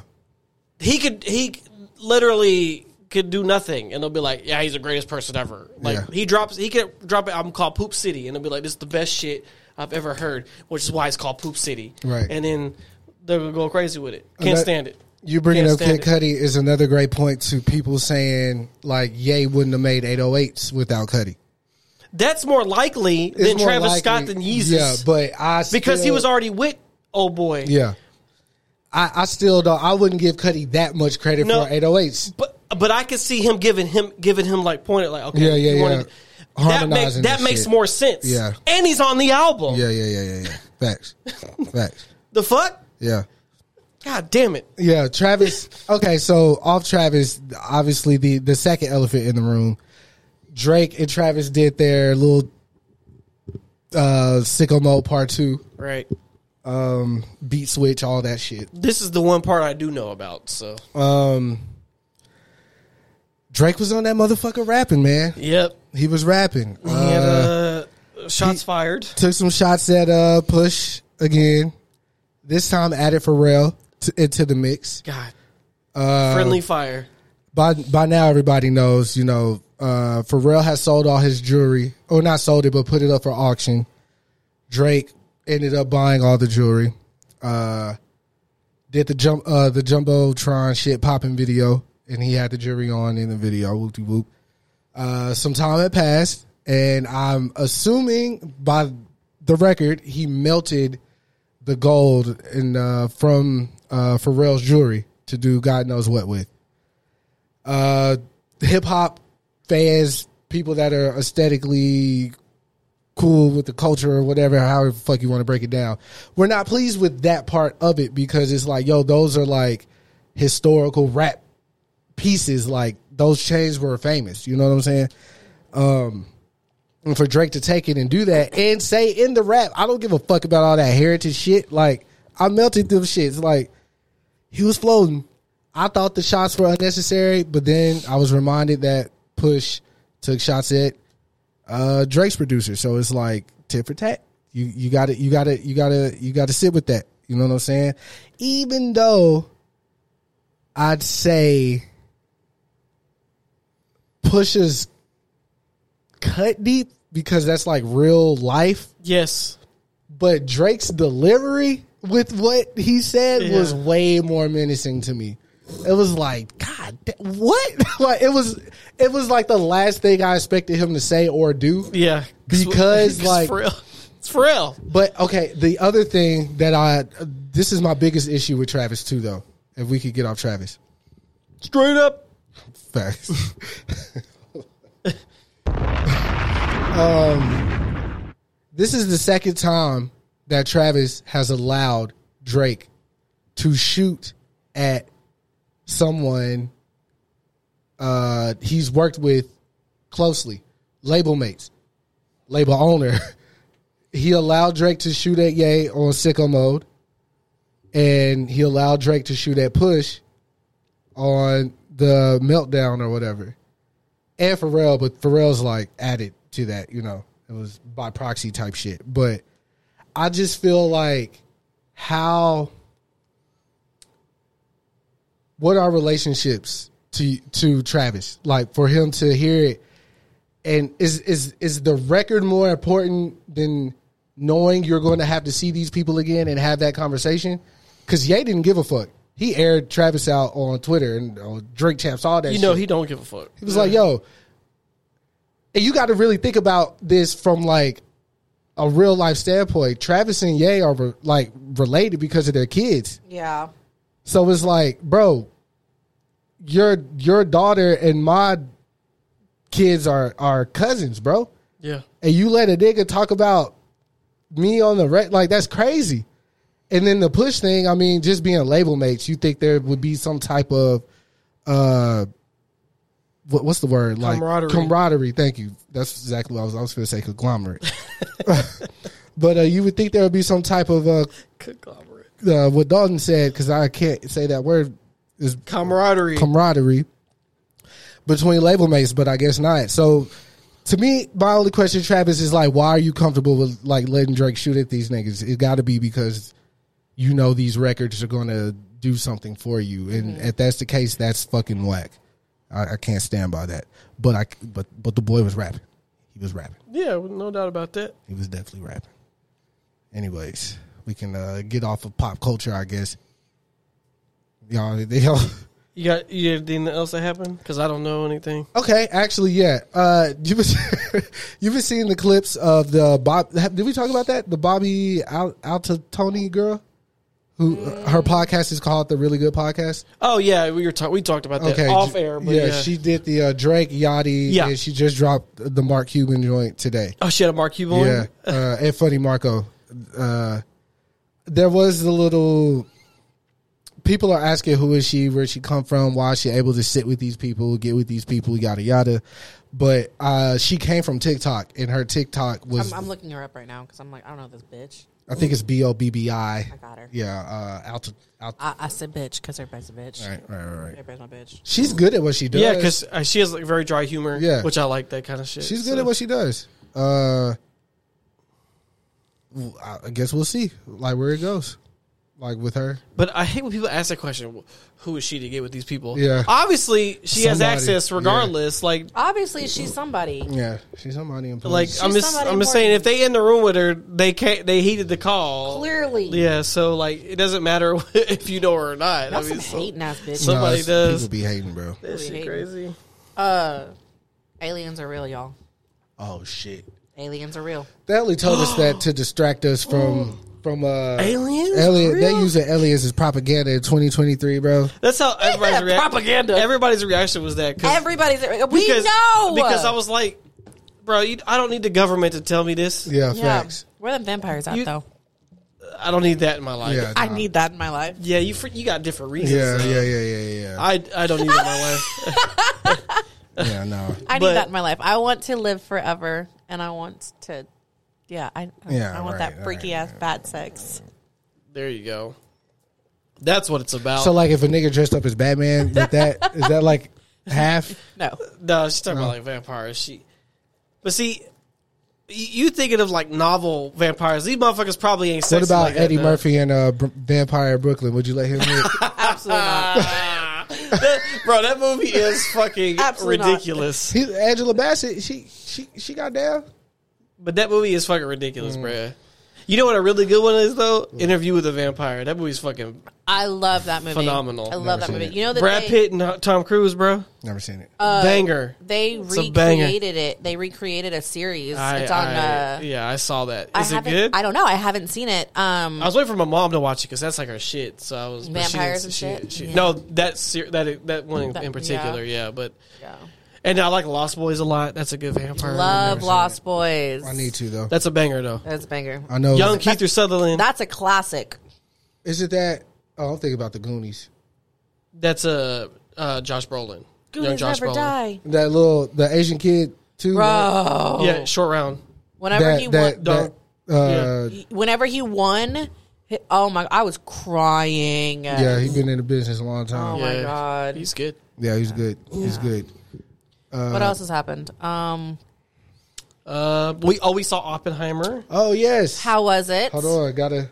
He could. He literally could do nothing, and they'll be like, "Yeah, he's the greatest person ever." Like
Yeah.
he drops. He could drop an album called Poop City, and they'll be like, "This is the best shit I've ever heard," which is why it's called Poop City.
Right.
And then they'll go crazy with it. Can't
And that-
stand it.
You bringing
Can't
up
stand
Kid
it.
Cudi is another great point to people saying like Ye wouldn't have made eight oh eights without Cudi.
That's more likely
It's
than
more
Travis
likely-
Scott than Yeezus.
Yeah, but I still,
because he was already with Old Boy.
yeah. I, I still don't. I wouldn't give Cudi that much credit
No.
for eight oh eights.
But but I could see him giving him giving him like pointed like okay
Yeah, yeah,
you
yeah.
wanted- that makes
Harmonizing
that
the
makes
shit.
more sense.
Yeah.
And he's on the album.
Yeah, yeah, yeah, yeah, yeah. Facts, facts.
The fuck?
Yeah.
God damn it.
Yeah, Travis. Okay, so off Travis, obviously the the second elephant in the room. Drake and Travis did their little uh, sicko mode part two,
Right.
um, beat switch, all that shit.
This is the one part I do know about. So
Um, Drake was on that motherfucker rapping, man.
yep.
He was rapping.
He had
Uh,
uh, shots fired.
took some shots at uh, Push again. This time added Pharrell to, into the mix.
God.
Uh,
Friendly fire.
By by now, everybody knows, you know, uh, Pharrell has sold all his jewelry, or not sold it, but put it up for auction. Drake ended up buying all the jewelry. Uh, did the jump, uh, the Jumbotron shit popping video, and he had the jewelry on in the video. Whoop de whoop. Uh, some time had passed, and I'm assuming by the record he melted the gold in uh, from uh, Pharrell's jewelry to do God knows what with. Uh, hip hop fans, people that are aesthetically cool with the culture or whatever, however the fuck you want to break it down, we're not pleased with that part of it because it's like, yo, those are like historical rap pieces. Like those chains were famous. You know what I'm saying? Um, and for Drake to take it and do that and say in the rap, I don't give a fuck about all that heritage shit. Like I melted them shits. Like he was floating. I thought the shots were unnecessary, but then I was reminded that Push took shots at uh, Drake's producer. So it's like tit for tat. You you got to you got to you got to you got to sit with that. You know what I'm saying? Even though I'd say Push's cut deep because that's like real life.
Yes.
But Drake's delivery with what he said
Yeah.
was way more menacing to me. It was like, God, what? Like it was, it was like the last thing I expected him to say or do.
Yeah.
Because, like-
it's for real. It's for real.
But okay, the other thing that I, this is my biggest issue with Travis too, though. If we could get off Travis,
Straight up.
facts. um, this is the second time that Travis has allowed Drake to shoot at someone uh, he's worked with closely, label mates, label owner. He allowed Drake to shoot at Ye on Sicko Mode, and he allowed Drake to shoot at Push on the Meltdown or whatever, and Pharrell, but Pharrell's like added to that, you know, it was by proxy type shit. But I just feel like how, what are relationships to to Travis? Like for him to hear it, and is is is the record more important than knowing you're going to have to see these people again and have that conversation? Because Ye didn't give a fuck. He aired Travis out on Twitter and uh, Drake Champs, all that
You
shit.
know he don't give a fuck.
He was like, yo, and you got to really think about this from like a real life standpoint. Travis and Ye are re- like related because of their kids.
Yeah.
So it's like, bro, your your daughter and my kids are are cousins, bro.
Yeah.
And you let a nigga talk about me on the rec, like that's crazy. And then the Push thing, I mean, just being label mates, you think there would be some type of uh what, what's the word? Like
Camaraderie.
camaraderie. Thank you. That's exactly what I was I was gonna say, conglomerate. But uh, you would think there would be some type of uh,
Conglomerate.
uh what Dalton said, because I can't say that word, is
Camaraderie.
camaraderie between label mates, but I guess not. So to me, my only question, Travis, is like, why are you comfortable with like letting Drake shoot at these niggas? It got to be because you know these records are going to do something for you, and
Mm-hmm.
if that's the case, that's fucking whack. I, I can't stand by that. But I, but but the boy was rapping. He was rapping.
Yeah, no doubt about that.
He was definitely rapping. Anyways, we can uh, get off of pop culture, I guess. Y'all, y'all.
You got you have anything else that happened? Because I don't know anything.
Okay, actually, yeah. Uh, you've been, you've been seeing the clips of the Bob. Did we talk about that? The Bobby Al, Altotoni girl, who her podcast is called The Really Good Podcast.
Oh yeah, we were talk- we talked about that
Okay,
off
j-
air. But
yeah,
yeah,
she did the uh, Drake Yachty.
Yeah.
and she just dropped the Mark Cuban joint today.
Oh, she had a Mark Cuban one?
Yeah, uh, and Funny Marco. Uh, there was a little. People are asking who is she, where she come from, why is she able to sit with these people, get with these people, yada yada. But uh, she came from TikTok, and her TikTok was.
I'm, I'm looking her up right now because I'm like, I don't know this bitch.
I think it's B O B B I.
I got her.
Yeah, uh, Alta. Alta.
I, I said bitch because everybody's a bitch.
Right, right, right, right.
Everybody's my bitch.
She's good at what she does.
Yeah, because uh, she has like very dry humor.
Yeah.
which I like that kind of shit.
she's
so.
good at what she does. Uh, I guess we'll see, like where it goes, like with her.
But I hate when people ask that question. Who is she to get with these people?
Yeah.
obviously she has
Somebody.
access regardless. Like,
Obviously, she's somebody.
Yeah, she's somebody important.
like
She's
I'm just
somebody
I'm just saying if
important.
they in the room with her, they can't. They heeded the call.
Clearly.
Yeah. So like, it doesn't matter if you know her or not.
That's
I mean,
some
so-
hating ass bitch.
so- somebody
it's-
does.
People be hating, bro.
That shit
hating.
crazy.
Uh, aliens are real, y'all.
Oh shit.
Aliens are real.
They only told us that to distract us from from uh,
Aliens?
Alien, they
Real?
using aliens as propaganda in twenty twenty-three, bro.
That's how everybody's
Yeah,
reaction.
propaganda.
Everybody's reaction was that. 'cause-
Everybody's we
because,
know
because I was like, bro, you, I don't need the government to tell me this.
Yeah,
yeah.
facts.
Where are the vampires at
You-
though?
I don't need that in my life.
Yeah,
I
nah.
need that in my life.
Yeah, you fr- you got different reasons.
Yeah,
so
yeah, yeah, yeah, yeah.
I I don't need it in my life.
yeah, no.
I need
But-
that in my life. I want to live forever, and I want to, yeah, I
Yeah,
I want
right,
that freaky
right,
ass bad sex.
There you go. That's what it's about.
So, like, if a nigga dressed up as Batman, with that is that like half?
No,
no, she's talking
No.
about like vampires. She, but see, y- you thinking of like novel vampires? These motherfuckers probably ain't.
What
Sexy
about
like that,
Eddie
though.
Murphy and uh, Br- Vampire in Brooklyn? Would you let him hit?
absolutely not.
That- bro, that movie is fucking
Absolutely not.
ridiculous.
He, Angela Bassett, she she she got down.
But that movie is fucking ridiculous, bruh. You know what a really good one is though? Interview with a Vampire. That movie's fucking
I love that movie.
Phenomenal.
I love
Never
that
seen
movie.
it.
You know that
Brad
they,
Pitt and uh, Tom Cruise, bro.
Never seen it.
Banger.
they
It's a banger.
recreated it. They recreated a series.
I,
it's on.
I-
uh,
yeah, I saw that.
I
Is it
haven't-
good?
I don't know. I haven't seen it. Um,
I was waiting for my mom to watch it because that's like her shit. So I was but she
Vampires
didn't-
and
she-
shit?
she-
Yeah.
No, that ser- that that one in,
That-
in particular, yeah. But
yeah.
and I like Lost Boys a lot. That's a good vampire. I've
Love
never seen
Lost
it.
Boys.
I need to though.
That's a banger though.
That's a banger.
I know.
Young Keith Sutherland.
That's a classic.
Is it that? Oh, I'm thinking about the Goonies.
That's a uh, Josh Brolin. Young
Goonies
Josh
never
Brolin.
die.
That little the Asian kid too. right?
Bro.
Yeah, short round.
Whenever
That
he
that,
won,
that uh,
Yeah.
whenever he won, he- oh my, I was crying.
yeah, he's been in the business a long time.
Oh my
Yeah.
God.
He's good.
Yeah, he's good. He's good.
What else has happened? Um,
Uh, we oh we saw Oppenheimer.
Oh yes.
how was it?
Hold on, gotta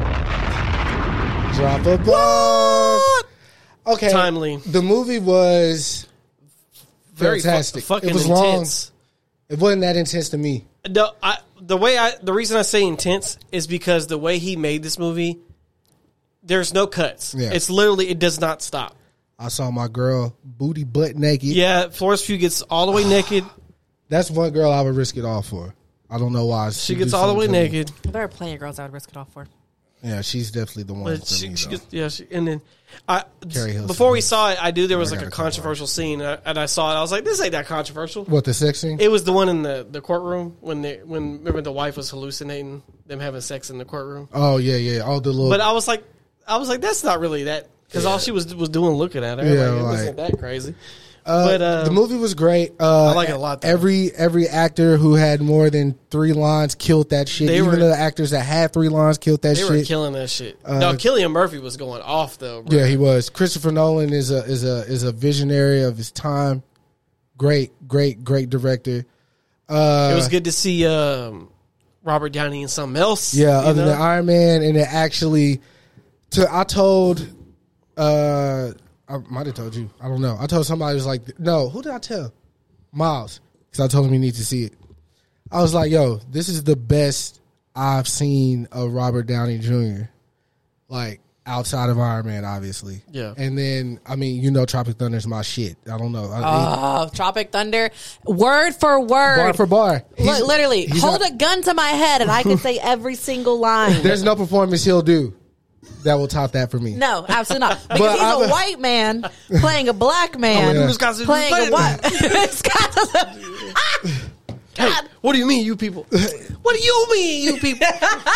drop a bomb. Okay,
Timely.
The movie was
Very fu-
fantastic.
fucking
it was
intense.
long. It wasn't that intense to me.
No, I, the way I the reason I say intense is because the way he made this movie, there's no cuts.
Yeah.
It's literally it does not stop.
I saw my girl booty butt naked.
Yeah, Florence Pugh gets all the way naked.
That's one girl I would risk it all for. I don't know why.
She
do
gets all the way
something to me.
naked.
There are plenty of girls I would risk it all for.
Yeah, she's definitely the one
But
for
she,
me.
she
though.
gets, yeah, she, and then I
Carrie Hilson.
before we saw it, I knew there was
I
like a
gotta talk about
controversial scene, and I, and I saw it. I was like, "This ain't that controversial."
What, the sex scene?
It was the one in the, the courtroom when they when remember the wife was hallucinating them having sex in the courtroom.
Oh yeah, yeah. All the little.
But I was like, I was like, that's not really that because all she was was doing looking at her.
Yeah,
like, it
like-
wasn't that crazy.
Uh,
but uh,
the movie was great. Uh,
I like it a lot, though.
Every every actor who had more than three lines killed that shit.
They
Even
were-
the actors that had three lines killed that
they
shit.
were killing that shit.
Uh,
no, Cillian Murphy was going off though. Bro.
Yeah, he was. Christopher Nolan is a is a is a visionary of his time. Great, great, great director. Uh,
It was good to see um, Robert Downey in something else.
Yeah,
you
other
know?
than Iron Man, and it actually. To I told, uh, I might have told you. I don't know. I told somebody was like, no, who did I tell? Miles, because I told him he needs to see it. I was like, yo, this is the best I've seen of Robert Downey Junior Like outside of Iron Man, obviously.
Yeah.
And then I mean, you know, Tropic Thunder is my shit. I don't know. I,
Oh, Tropic Thunder, word for word,
bar for bar.
Li-
He's-
literally,
he's
hold
not-
a gun to my head and I can say every single line.
There's no performance he'll do that will top that for me.
No, absolutely not. Because
But
he's
I'm-
a white man playing a black man,
Oh, yeah.
Wisconsin
playing a
better.
white. Wisconsin-
Hey, what do you mean, you people? What do you mean, you people?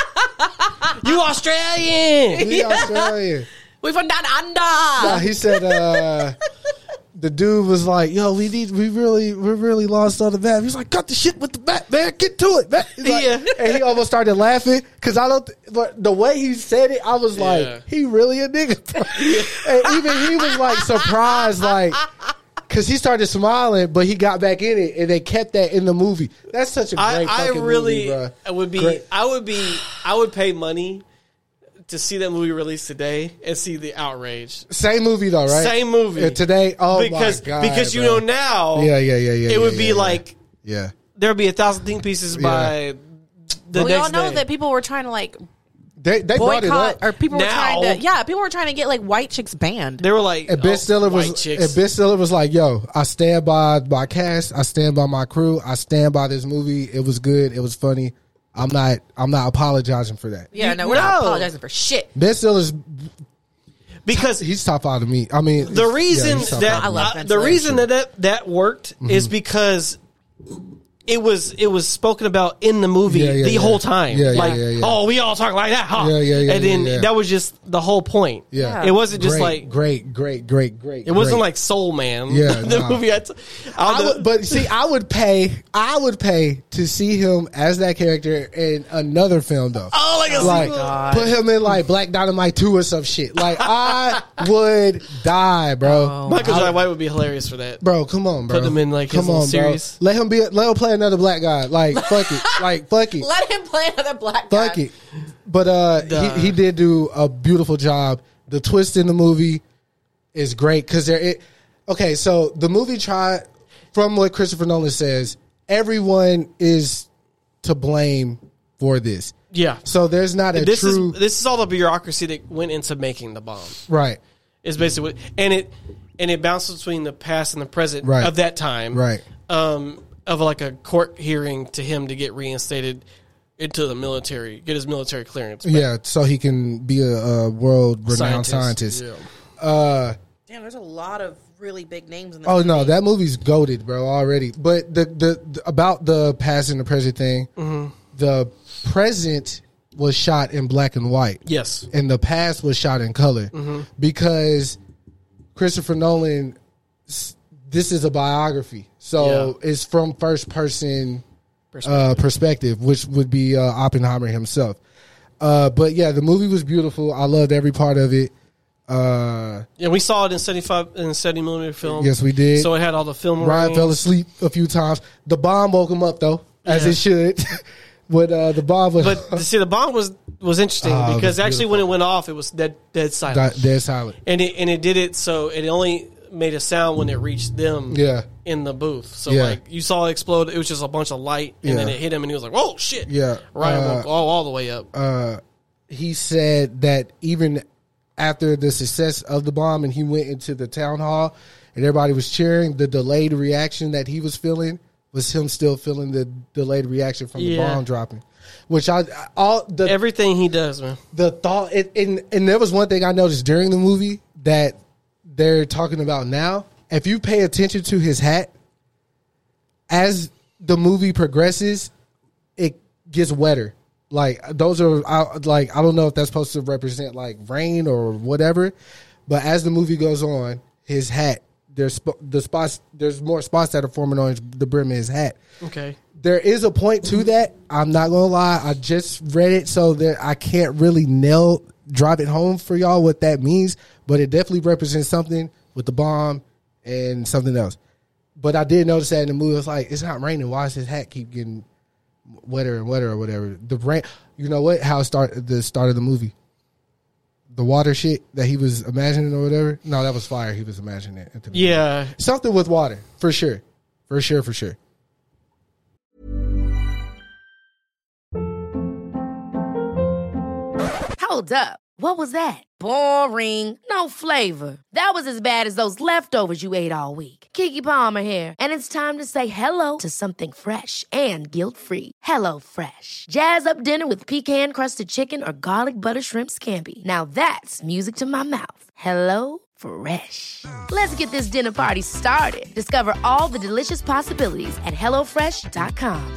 You Australian?
He Australian.
We from down under.
Nah, he said uh, the dude was like, "Yo, we need, we really, we really lost on the map." He's like, "Cut the shit with the map, man. Get to it, man." He's like-
Yeah.
and he almost started laughing because I don't. But the way he said it, I was like,
Yeah.
"He really a nigga." And even he was like surprised, like. Cause he started smiling, but he got back in it, and they kept that in the movie. That's such a great
I, I
fucking
really
movie, bro.
I would be.
Great.
I would be. I would pay money to see that movie released today and see the outrage.
Same movie though, right?
Same movie.
And today. Oh
because
my god!
because you
bro.
know now.
Yeah, yeah, yeah, yeah.
It would
yeah,
be
yeah,
like
yeah.
there would be a thousand think pieces by the
we all
next
know
day.
that people were trying to like
They they brought it
boycott,
up.
or people were
Now-
trying to. Yeah, people were trying to get like white chicks banned.
They were like,
And Ben
oh,
Stiller was
white chicks.
and Ben Stiller was like, "Yo, I stand by my cast. I stand by my crew. I stand by this movie. It was good. It was funny. I'm not. I'm not apologizing for that.
Yeah, no, we're not
No.
apologizing for shit.
Ben Stiller's
because
he's top out of me. I mean,
the
it's-
reason
yeah, he's top
that
out
I
of me.
love
uh,
Ben
the
Stiller.
reason that that, that worked
Mm-hmm.
is because it was it was spoken about in the movie
Yeah, yeah,
the
yeah.
whole time.
Yeah, yeah,
like,
yeah, yeah.
oh, we all talk like that, huh?
Yeah, yeah, yeah,
And then
yeah, yeah.
that was just the whole point.
Yeah.
It wasn't just
great,
like
great, great, great, great.
it wasn't
great.
like Soul Man.
Yeah,
the
nah.
movie. I, t-
I
I
would, but see, I would pay. I would pay to see him as that character in another film, though.
Oh, like a
like
sequel.
put him in like Black Dynamite two or some shit. Like I would die, bro.
Michael
I-
Jai White would be hilarious for that.
Bro, come on, bro.
Put him in, like, his
come
little
on,
series.
Bro. Let him be. Let him play another black guy. Like fuck it. Like fuck it.
Let him play another black guy.
Fuck it. But uh,
Duh.
he, he did do a beautiful job. The twist in the movie is great because there. It, okay, so the movie tried, from what Christopher Nolan says, everyone is to blame for this.
Yeah.
So there's not a
This
true
is this is all the bureaucracy that went into making the bomb.
right,
Is basically what, and it and it bounces between the past and the present
Right.
of that time.
right.
Um, of like a court hearing to him to get reinstated into the military, get his military clearance. back.
Yeah, so he can be a, a world renowned scientist.
Yeah.
Uh,
Damn, there's a lot of really big names in this
oh
movie.
no, that movie's goated, bro, already. But the the, the about the past and the present thing,
Mm-hmm.
the present was shot in black and white.
Yes.
And the past was shot in color
Mm-hmm.
because Christopher Nolan, s- this is a biography, so
Yeah.
it's from first person uh, perspective, which would be uh, Oppenheimer himself. Uh, but yeah, the movie was beautiful. I loved every part of it. Uh,
Yeah, we saw it in seventy-five in seventy millimeter film.
yes, we did.
So it had all the film.
Ryan
rings.
fell asleep a few times. The bomb woke him up though, as
Yeah.
it should. But uh, the bomb was
But see, the bomb was was interesting
Oh, it
because
was
actually when it went off, it was dead dead silent,
di- dead silent.
and it and it did it so it only made a sound when it reached them.
Yeah.
In the booth, so
Yeah.
like you saw it explode. It was just a bunch of light, and then
Yeah.
it hit him, and he was like, "Whoa, shit!"
Yeah.
Ryan
Uh,
woke all, all the way up.
uh, he said that even after the success of the bomb and he went into the town hall and everybody was cheering, the delayed reaction that he was feeling was him still feeling the delayed reaction from the
Yeah.
bomb dropping. Which I all the
Everything he does, man.
the thought it, and and there was one thing I noticed during the movie that they're talking about now. If you pay attention to his hat, as the movie progresses, it gets wetter. Like those are I, like I don't know if that's supposed to represent like rain or whatever, but as the movie goes on, his hat there's sp- the spots there's more spots that are forming on his, the brim of his hat.
Okay.
There is a point to that. I'm not gonna lie. I just read it, so there I can't really nail drop it home for y'all what that means, but it definitely represents something with the bomb and something else. But I did notice that in the movie. It's like it's not raining. Why does his hat keep getting wetter and wetter or whatever? The rain. You know what? How it start the start of the movie. The water shit that he was imagining or whatever. No, that was fire. He was imagining it. At the beginning.
Yeah.
Something with water for sure, for sure, for sure.
Hold up. What was that? Boring. No flavor. That was as bad as those leftovers you ate all week. Keke Palmer here, and it's time to say hello to something fresh and guilt-free. Hello Fresh. Jazz up dinner with pecan-crusted chicken or garlic butter shrimp scampi. Now that's music to my mouth. Hello Fresh. Let's get this dinner party started. Discover all the delicious possibilities at hello fresh dot com.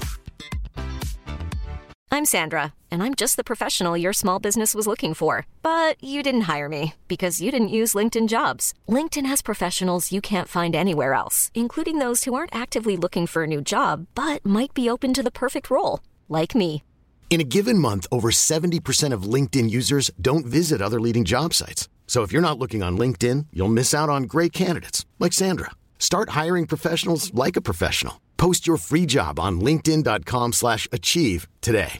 I'm Sandra, and I'm just the professional your small business was looking for. But you didn't hire me because you didn't use LinkedIn Jobs. LinkedIn has professionals you can't find anywhere else, including those who aren't actively looking for a new job, but might be open to the perfect role, like me.
In a given month, over seventy percent of LinkedIn users don't visit other leading job sites. So if you're not looking on LinkedIn, you'll miss out on great candidates like Sandra. Start hiring professionals like a professional. Post your free job on linkedin dot com slash achieve today.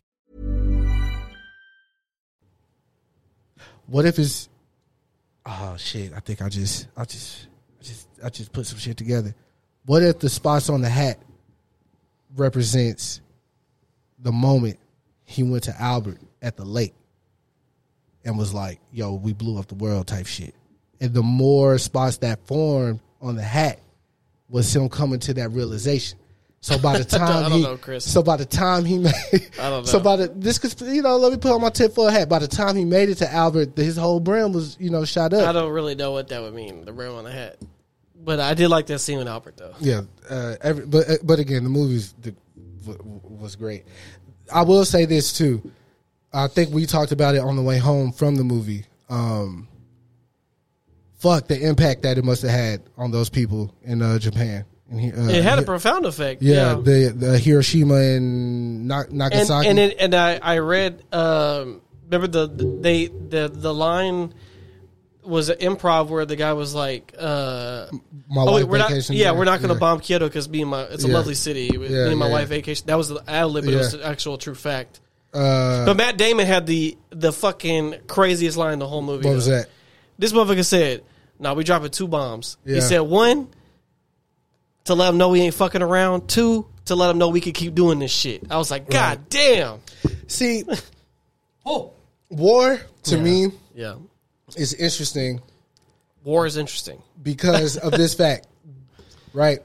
What if it's oh shit, I think I just I just I just I just put some shit together. What if the spots on the hat represents the moment he went to Albert at the lake and was like, yo, we blew up the world type shit. And the more spots that formed on the hat was him coming to that realization. So by the time
I don't
he,
know, Chris.
so by the time he made,
I don't know.
so by the this could you know let me put on my tinfoil hat. By the time he made it to Albert, his whole brim was you know shot up.
I don't really know what that would mean. The rim on the hat, but I did like that scene with Albert though.
Yeah, uh, every, but uh, but again, the movies the, w- was great. I will say this too. I think we talked about it on the way home from the movie. Um, fuck the impact that it must have had on those people in uh, Japan. And he, uh,
It had a
he-
profound effect.
Yeah,
Yeah,
the the Hiroshima and Na-
and
Nagasaki.
and it, and I I read. Um, remember the they the the line was an improv where the guy was like, uh,
My
"Oh,
wife
wait, we're not.
vacation
Yeah,
there.
we're not going to
Yeah.
bomb Kyoto because me and my it's a
Yeah.
lovely city.
Yeah,
me and my
yeah,
wife
yeah.
vacation. That was the ad lib, but it
Yeah.
was the actual true fact.
Uh,
But Matt Damon had the the fucking craziest line in the whole movie.
what was
though.
that?
This motherfucker said, "Nah, we dropping two bombs."
Yeah.
He said one to let them know we ain't fucking around. Two to let them know we can keep doing this shit. I was like, God
Right.
damn.
See,
Oh,
war to
Yeah.
me
yeah.
is interesting
War is interesting.
because of this fact, right?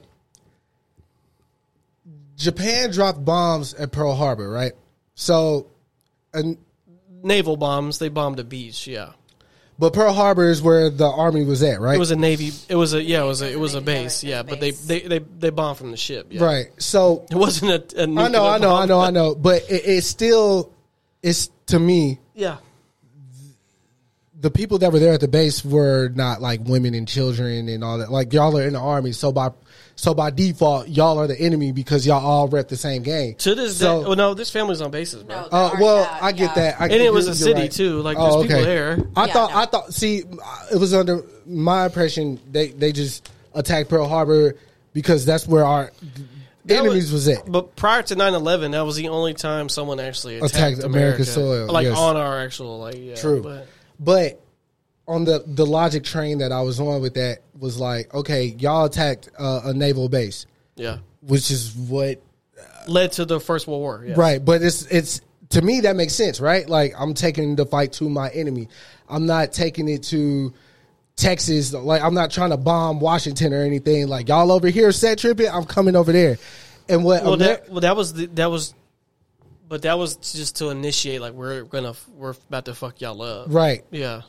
Japan dropped bombs at Pearl Harbor, right? So, and
Naval bombs. They bombed a beach. Yeah,
but Pearl Harbor is where the army was at, right?
it was a navy. It was a yeah. It was a it was a base. Yeah, but they they they, they bombed from the ship. Yeah.
right. So
It wasn't a. a
I know,
nuclear
I know, I
bomb.
know, I know, but it, it's still, it's to me.
Yeah.
The people that were there at the base were not like women and children and all that. Like y'all are in the army, so by so by default, y'all are the enemy because y'all all rep the same gang.
To this
So-
day, well, no, this family's on bases, bro.
No,
Uh,
There
well,
are, yeah,
I get
yeah.
that, I,
And it was
you're-
a
you're
city,
right.
too. Like, there's people there.
I
Yeah,
thought,
no.
I thought. See, it was under my impression they they just attacked Pearl Harbor because that's where our
That
enemies was, at.
But prior to nine eleven, that was the only time someone actually attacked,
Attacked
America.
America's soil,
Like,
yes.
on our actual, like, yeah.
True,
But,
but on the the logic train that I was on with that was like, okay, y'all attacked uh, a naval base,
yeah.
which is what.
Led to the First World War, yeah.
Right, but it's it's to me that makes sense, right? Like I'm taking the fight to my enemy. I'm not taking it to Texas. Like I'm not trying to bomb Washington or anything. Like y'all over here set tripping, I'm coming over there. And what
Well,
Amer-
that, well, that was, the, that was, but that was just to initiate, like, we're gonna, we're about to fuck y'all up.
right.
Yeah.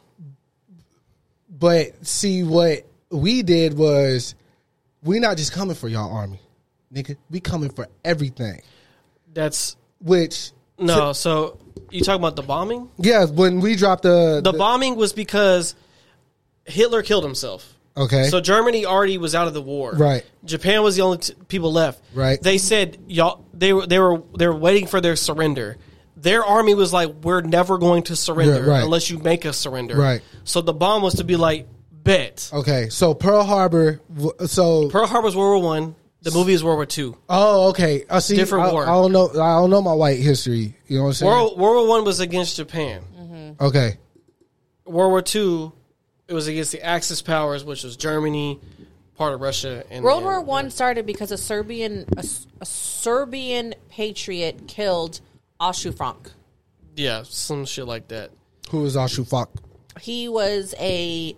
But see what we did was we not just coming for y'all army, nigga. We coming for everything.
That's,
Which
no, so, you talking about the bombing?
yeah, when we dropped the
The bombing was because Hitler killed himself.
okay,
So Germany already was out of the war.
Right.
Japan was the only t- people left.
Right.
They said y'all they were they were they were waiting for their surrender. Their army was like, we're never going to surrender
Yeah, right.
unless you make us surrender.
Right.
So the bomb was to be like, bet.
okay. So Pearl Harbor. w- So
Pearl Harbor's World War One. The movie is World War Two.
oh, okay. I see.
Different
I,
war.
I don't know. I don't know my white history. You know what I'm saying?
World, World War One was against Japan.
okay.
World War Two, it was against the Axis powers, which was Germany, part of Russia, and
World
and-
War One started because a Serbian a, a Serbian patriot killed Ashu Frank.
Yeah, some shit like that.
Who is Ashu Fak?
He was a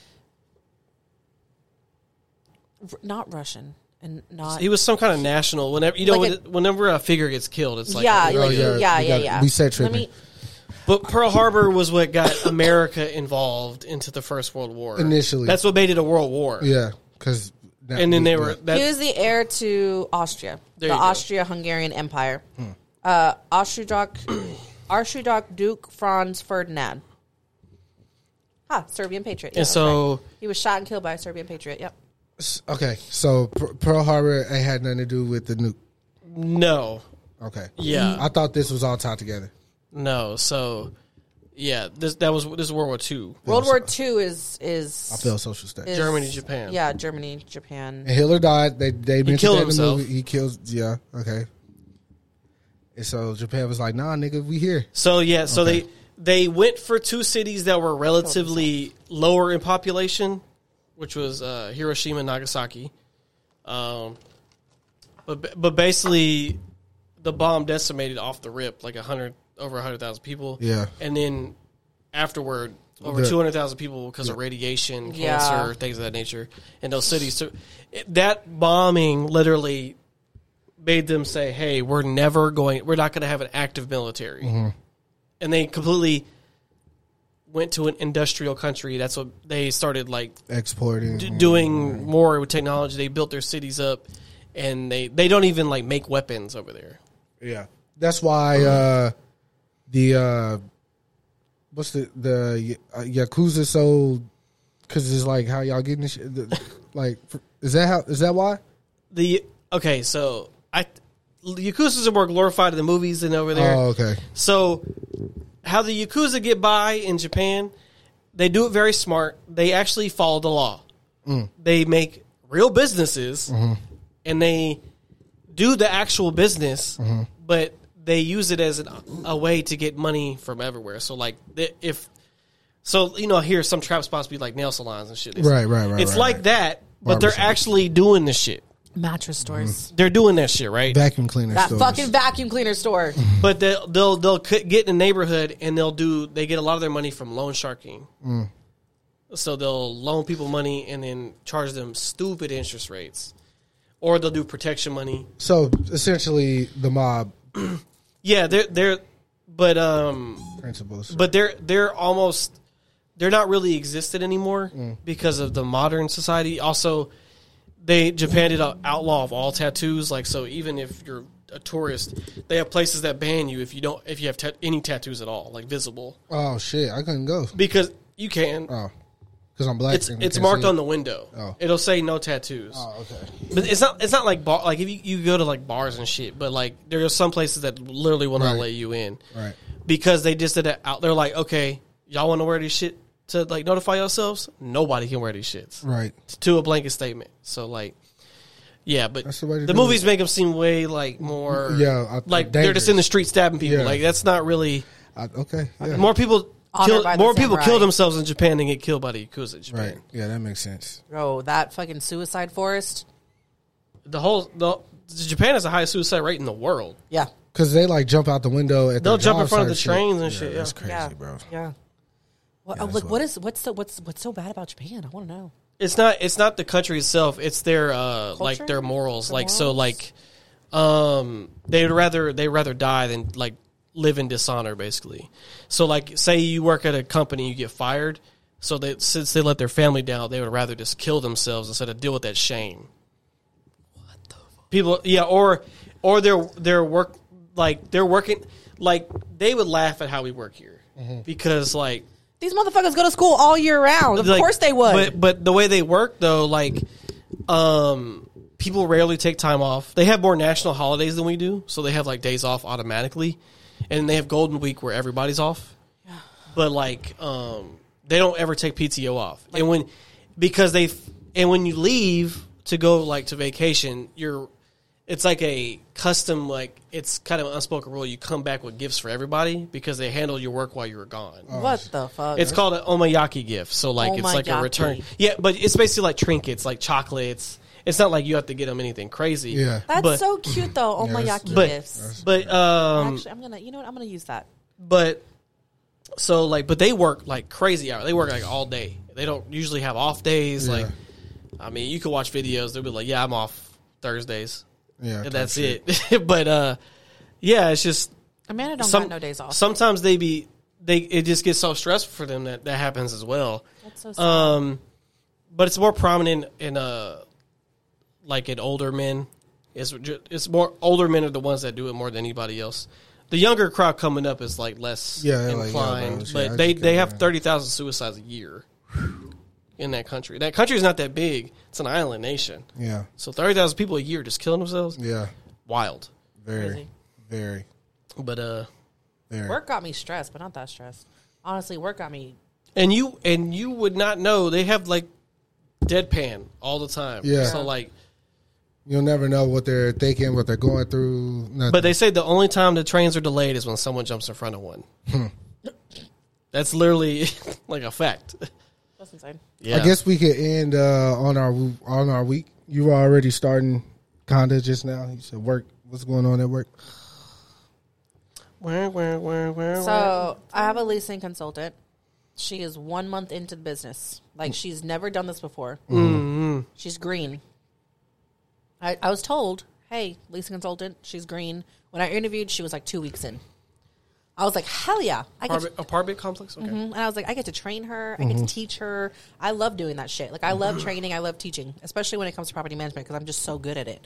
not Russian and not
He was some kind of national. Whenever you know,
Like
when- whenever a figure gets killed, it's like
yeah,
oh,
like,
yeah,
yeah,
we
yeah,
got-
yeah.
we said
Let
tripping.
me-
But Pearl Harbor was what got America involved into the First World War
Initially.
That's what made it a world war.
Yeah, because
And then they were that,
he was the heir to Austria,
There
the
you go.
Austria-Hungarian Empire. Uh, Archduke, Archduke Duke Franz Ferdinand. Ah, Serbian patriot.
and
Yeah,
so
right. He was shot and killed by a Serbian patriot. Yep.
okay. So P- Pearl Harbor ain't had nothing to do with the nuke.
no,
Okay.
Yeah.
I thought this was all tied together.
no. So yeah, this that was this is World War Two.
World War Two is is
I feel social state.
is-
Germany, Japan.
Yeah, Germany, Japan.
And Hitler died. They they mentioned
killed
that in the
himself.
movie. He kills. Yeah. Okay. And so Japan was like, "Nah, nigga, we here."
So yeah, so
Okay.
they they went for two cities that were relatively lower in population, which was uh, Hiroshima and Nagasaki. Um, but but basically, the bomb decimated off the rip like a hundred over a hundred thousand people.
Yeah.
and then afterward, over
The-
two hundred thousand people because of radiation,
Yeah.
cancer, things of that nature in those cities. So it, that bombing literally made them say, "Hey, we're never going. We're not going to have an active military,"
Mm-hmm.
and they completely went to an industrial country. That's what they started like
Exporting.
d- doing more with technology. They built their cities up, and they they don't even like make weapons over there.
Yeah. That's why uh, the uh, what's the the uh, Yakuza so because it's like how y'all getting this shit. The, like is that how is that why?
The okay, so I Yakuza's are more glorified in the movies than over there.
Oh, okay.
So how the Yakuza get by in Japan, they do it very smart. They actually follow the law.
Mm.
They make real businesses,
Mm-hmm.
and they do the actual business,
Mm-hmm.
but they use it as an, a way to get money from everywhere. So like the- if so, you know, here some trap spots be like nail salons and shit. It's,
Right, right, right,
It's
right,
like
right.
that, but they're
Barbershops.
actually doing this shit.
Mattress stores.
They're doing that shit, right?
Vacuum cleaner
That
stores.
fucking vacuum cleaner store.
But they'll they'll they'll c- get in the neighborhood and they'll do they get a lot of their money from loan sharking.
Mm.
So they'll loan people money and then charge them stupid interest rates, or they'll do protection money.
So essentially, the mob
Yeah, they're they're, but um,
principles.
but they're they're almost they're not really existed anymore
Mm.
because of the modern society. Also, they Japan did an outlaw of all tattoos. Like so, even if you're a tourist, they have places that ban you if you don't if you have ta- any tattoos at all, like visible,
Oh shit! I couldn't go.
because you can.
Oh, because I'm black.
It's
and I
it's
can't
marked
see
on
it.
the window.
Oh.
It'll say no tattoos.
Oh, okay.
But it's not it's not like bar, like if you, you go to like bars and shit. But like there are some places that literally will not
Right.
let you in,
Right.
because they just did it out. They're like, okay, y'all want to wear these shit to like notify yourselves? Nobody can wear these shits.
Right.
To a blanket statement. So like, yeah, but
That's the way to
the
do
movies
it.
make them seem way like more,
Yeah, I-
like they're just in the street stabbing people.
Yeah.
Like that's not really.
I, okay. Yeah.
More people
Honored
kill
by the
more people
samurai.
kill themselves in Japan than get killed by the Yakuza in Japan.
Right. Yeah, that makes sense.
Bro, that fucking suicide forest.
The whole the, Japan has the highest suicide rate in the world.
Yeah.
Because they like jump out the window at
They'll
their
jump in
job
front of the
site
trains and
Yeah,
shit, yeah.
That's crazy,
Yeah.
bro.
Yeah. What,
Yeah,
like,
that's
what
wild.
is what's so what's what's so bad about Japan? I want to know.
It's not it's not the country itself. It's their uh, like
Culture?
their morals.
Their
like so
morals?
like um they'd rather they rather die than like live in dishonor, basically. So like say you work at a company, you get fired. So they since they let their family down, they would rather just kill themselves instead of deal with that shame. What the fuck? People, yeah, or or they're they're work like they're working like they would laugh at how we work here because like.
These motherfuckers go to school all year round. Of
Like,
course they would.
But but the way they work though, like um people rarely take time off. They have more national holidays than we do, so they have like days off automatically. And they have Golden Week where everybody's off. But like um they don't ever take P T O off. and when because they and when you leave to go like to vacation, you're it's like a custom, like it's kind of an unspoken rule. You come back with gifts for everybody because they handle your work while you were gone.
what the fuck?
It's called an omayaki gift. So like it's like a
Omayaki.
return. Yeah, but it's basically like trinkets, like chocolates. It's not like you have to get them anything crazy.
Yeah.
That's
but,
so cute though. Oh my
that's-
yaki
but
gifts.
but um
Actually, I'm gonna. You know what? I'm gonna use that.
but so like but they work like crazy hours. They work like all day. They don't usually have off days.
Yeah.
Like I mean, you can watch videos. They'll be like, yeah, I'm off Thursdays.
Yeah.
And that's
type shit.
it. But uh, yeah, it's just
Amanda don't
some
got no days off.
Sometimes they be they it just gets so stressful for them that that happens as well.
That's so sad.
Um, but it's more prominent in uh, like in older men. It's ju- it's more older men are the ones that do it more than anybody else. The younger crowd coming up is like less
Yeah, they're like,
inclined,
yeah, bro, shit, I
but they
just
they
got
have
that.
thirty thousand suicides a year in that country. That country is not that big. It's an island nation,
Yeah.
so thirty thousand people a year just killing themselves.
Yeah.
Wild,
Very.
Crazy.
Very.
but uh,
Very.
Work got me stressed, but not that stressed. Honestly, work got me.
and you and you would not know they have like deadpan all the time.
Yeah.
so like.
You'll never know what they're thinking, what they're going through. Nothing.
But they say the only time the trains are delayed is when someone jumps in front of one. That's literally like a fact.
That's insane.
Yeah.
I guess we could end uh, on our on our week. You were already starting kinda just now. You said work. What's going on at work?
Where, where, where, where,
So I have a leasing consultant. She is one month into the business. Like she's never done this before.
Mm-hmm.
She's green. I, I was told, hey, leasing consultant. She's green. When I interviewed, she was like two weeks in. I was like, hell yeah. I get
Apartment, apartment complex? Okay.
Mm-hmm. And I was like, I get to train her. I get to teach her. I love doing that shit. Like, I love training. I love teaching, especially when it comes to property management because I'm just so good at it.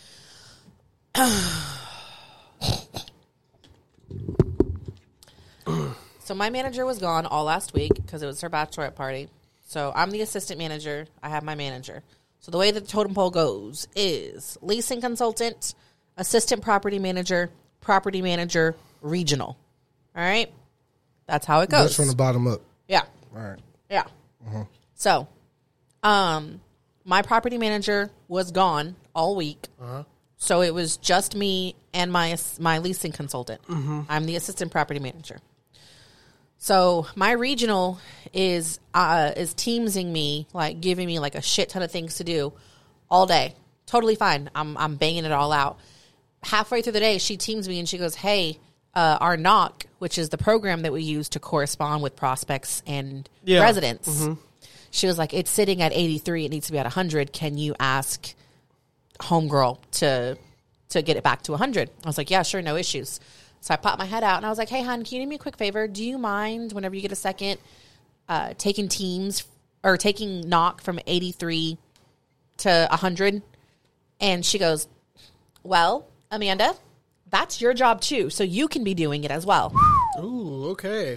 So my manager was gone all last week because it was her bachelorette party. So I'm the assistant manager. I have my manager. So the way that the totem pole goes is leasing consultant, assistant property manager, property manager, regional. All right? That's how it goes.
That's from the bottom up.
Yeah.
All right.
Yeah. Uh-huh. So, um, my property manager was gone all week. Uh-huh. So it was just me and my my leasing consultant. Mm-hmm. I'm the assistant property manager. So my regional is uh, is teamsing me, like giving me like a shit ton of things to do all day. Totally fine. I'm I'm banging it all out. Halfway through the day, she teams me and she goes, "Hey, uh, our N O C, which is the program that we use to correspond with prospects and yeah. residents." Mm-hmm. She was like, "It's sitting at eighty-three. It needs to be at one hundred. Can you ask homegirl to to get it back to one hundred?" I was like, "Yeah, sure, no issues." So I popped my head out and I was like, "Hey, hon, can you do me a quick favor? Do you mind whenever you get a second uh, taking teams or taking N O C from eighty-three to one hundred?" And she goes, "Well, Amanda, that's your job too, so you can be doing it as well."
Ooh, okay.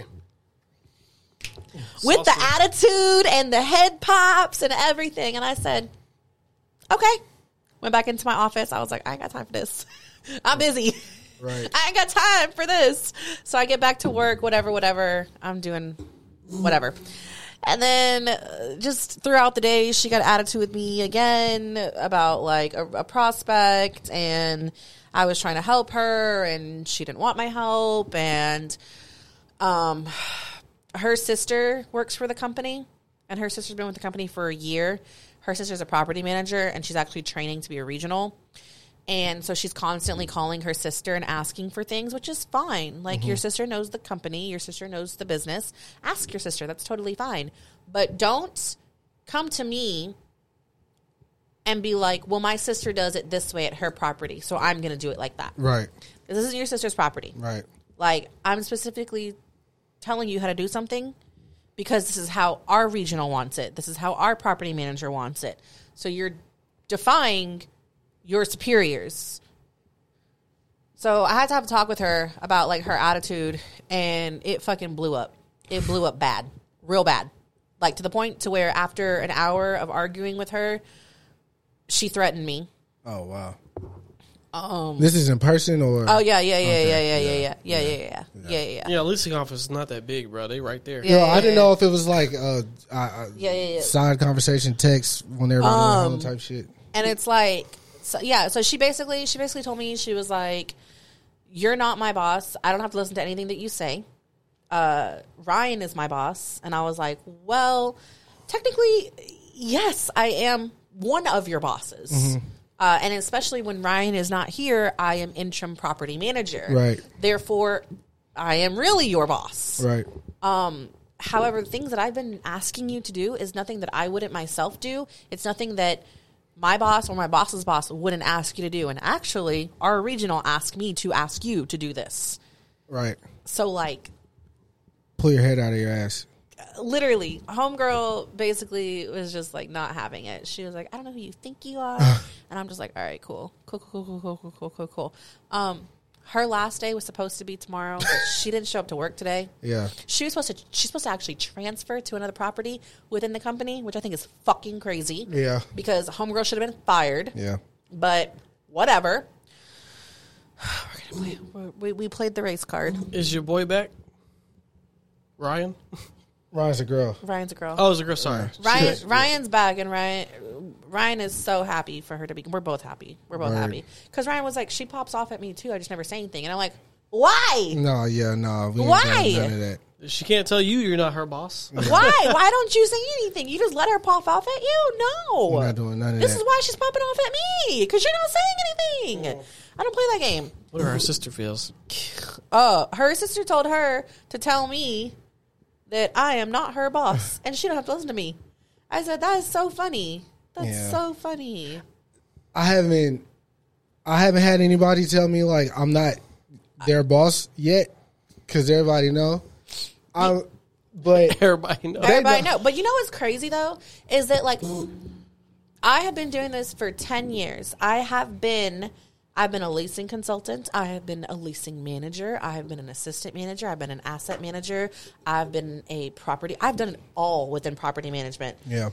With the attitude and the head pops and everything. And I said, okay. Went back into my office. I was like, I ain't got time for this. I'm busy.
Right.
I ain't got time for this. So I get back to work, whatever, whatever. I'm doing whatever. And then uh, just throughout the day, she got attitude with me again about like a, a prospect. And I was trying to help her and she didn't want my help. And um, her sister works for the company. And her sister's been with the company for a year. Her sister's a property manager, and she's actually training to be a regional. And so she's constantly calling her sister and asking for things, which is fine. Like, mm-hmm. your sister knows the company. Your sister knows the business. Ask your sister. That's totally fine. But don't come to me and be like, well, my sister does it this way at her property, so I'm going to do it like that.
Right.
This isn't your sister's property.
Right.
Like, I'm specifically telling you how to do something because this is how our regional wants it. This is how our property manager wants it. So you're defying your superiors. So I had to have a talk with her about like her attitude, and it fucking blew up. It blew up bad, real bad. Like to the point to where after an hour of arguing with her, she threatened me.
Oh, wow.
Um,
this is in person or?
Oh, yeah, yeah, yeah,
okay.
yeah, yeah, yeah, yeah, yeah, yeah, yeah, yeah, yeah, yeah, yeah.
Yeah, leasing office is not that big, bro. They right there.
Yeah, no, yeah, I didn't yeah. know if it was like a, a, a
yeah, yeah, yeah.
side conversation text when they're um, on type shit.
And it's like, so, yeah, so she basically, she basically told me, she was like, you're not my boss. I don't have to listen to anything that you say. Uh, Ryan is my boss. And I was like, well, technically, yes, I am one of your bosses. Mm-hmm. Uh, and especially when Ryan is not here, I am interim property manager.
Right.
Therefore, I am really your boss.
Right.
Um, however, the things that I've been asking you to do is nothing that I wouldn't myself do. It's nothing that my boss or my boss's boss wouldn't ask you to do. And actually, our regional asked me to ask you to do this.
Right.
So, like,
pull your head out of your ass.
Literally, homegirl basically was just like not having it. She was like, I don't know who you think you are. And I'm just like, all right, cool. Cool, cool, cool, cool, cool, cool, cool, cool. Um, her last day was supposed to be tomorrow, but she didn't show up to work today.
Yeah.
She was supposed to she's supposed to actually transfer to another property within the company, which I think is fucking crazy.
Yeah.
Because homegirl should have been fired.
Yeah.
But whatever. We're gonna play, we we played the race card.
Is your boy back? Ryan?
Ryan's a girl.
Ryan's a girl.
Oh, it's a girl. Sorry.
Ryan. Ryan's back, and Ryan. Ryan is so happy for her to be. We're both happy. We're both right. happy because Ryan was like, she pops off at me too. I just never say anything, and I'm like, why?
No, yeah, no. We
why?
None of that.
She can't tell you you're not her boss.
Why? Why don't you say anything? You just let her pop off at you? No.
We're not doing none of
this
that.
This is why she's popping off at me because you're not saying anything. I don't play that game.
What her sister feels?
Uh, her sister told her to tell me that I am not her boss, and she don't have to listen to me. I said, that is so funny. That's yeah. so funny.
I haven't, I haven't had anybody tell me like I'm not their boss yet, because everybody know. I, but
everybody know.
Everybody know. But you know what's crazy though is that like I have been doing this for ten years. I have been. I've been a leasing consultant. I have been a leasing manager. I have been an assistant manager. I've been an asset manager. I've been a property. I've done it all within property management.
Yeah.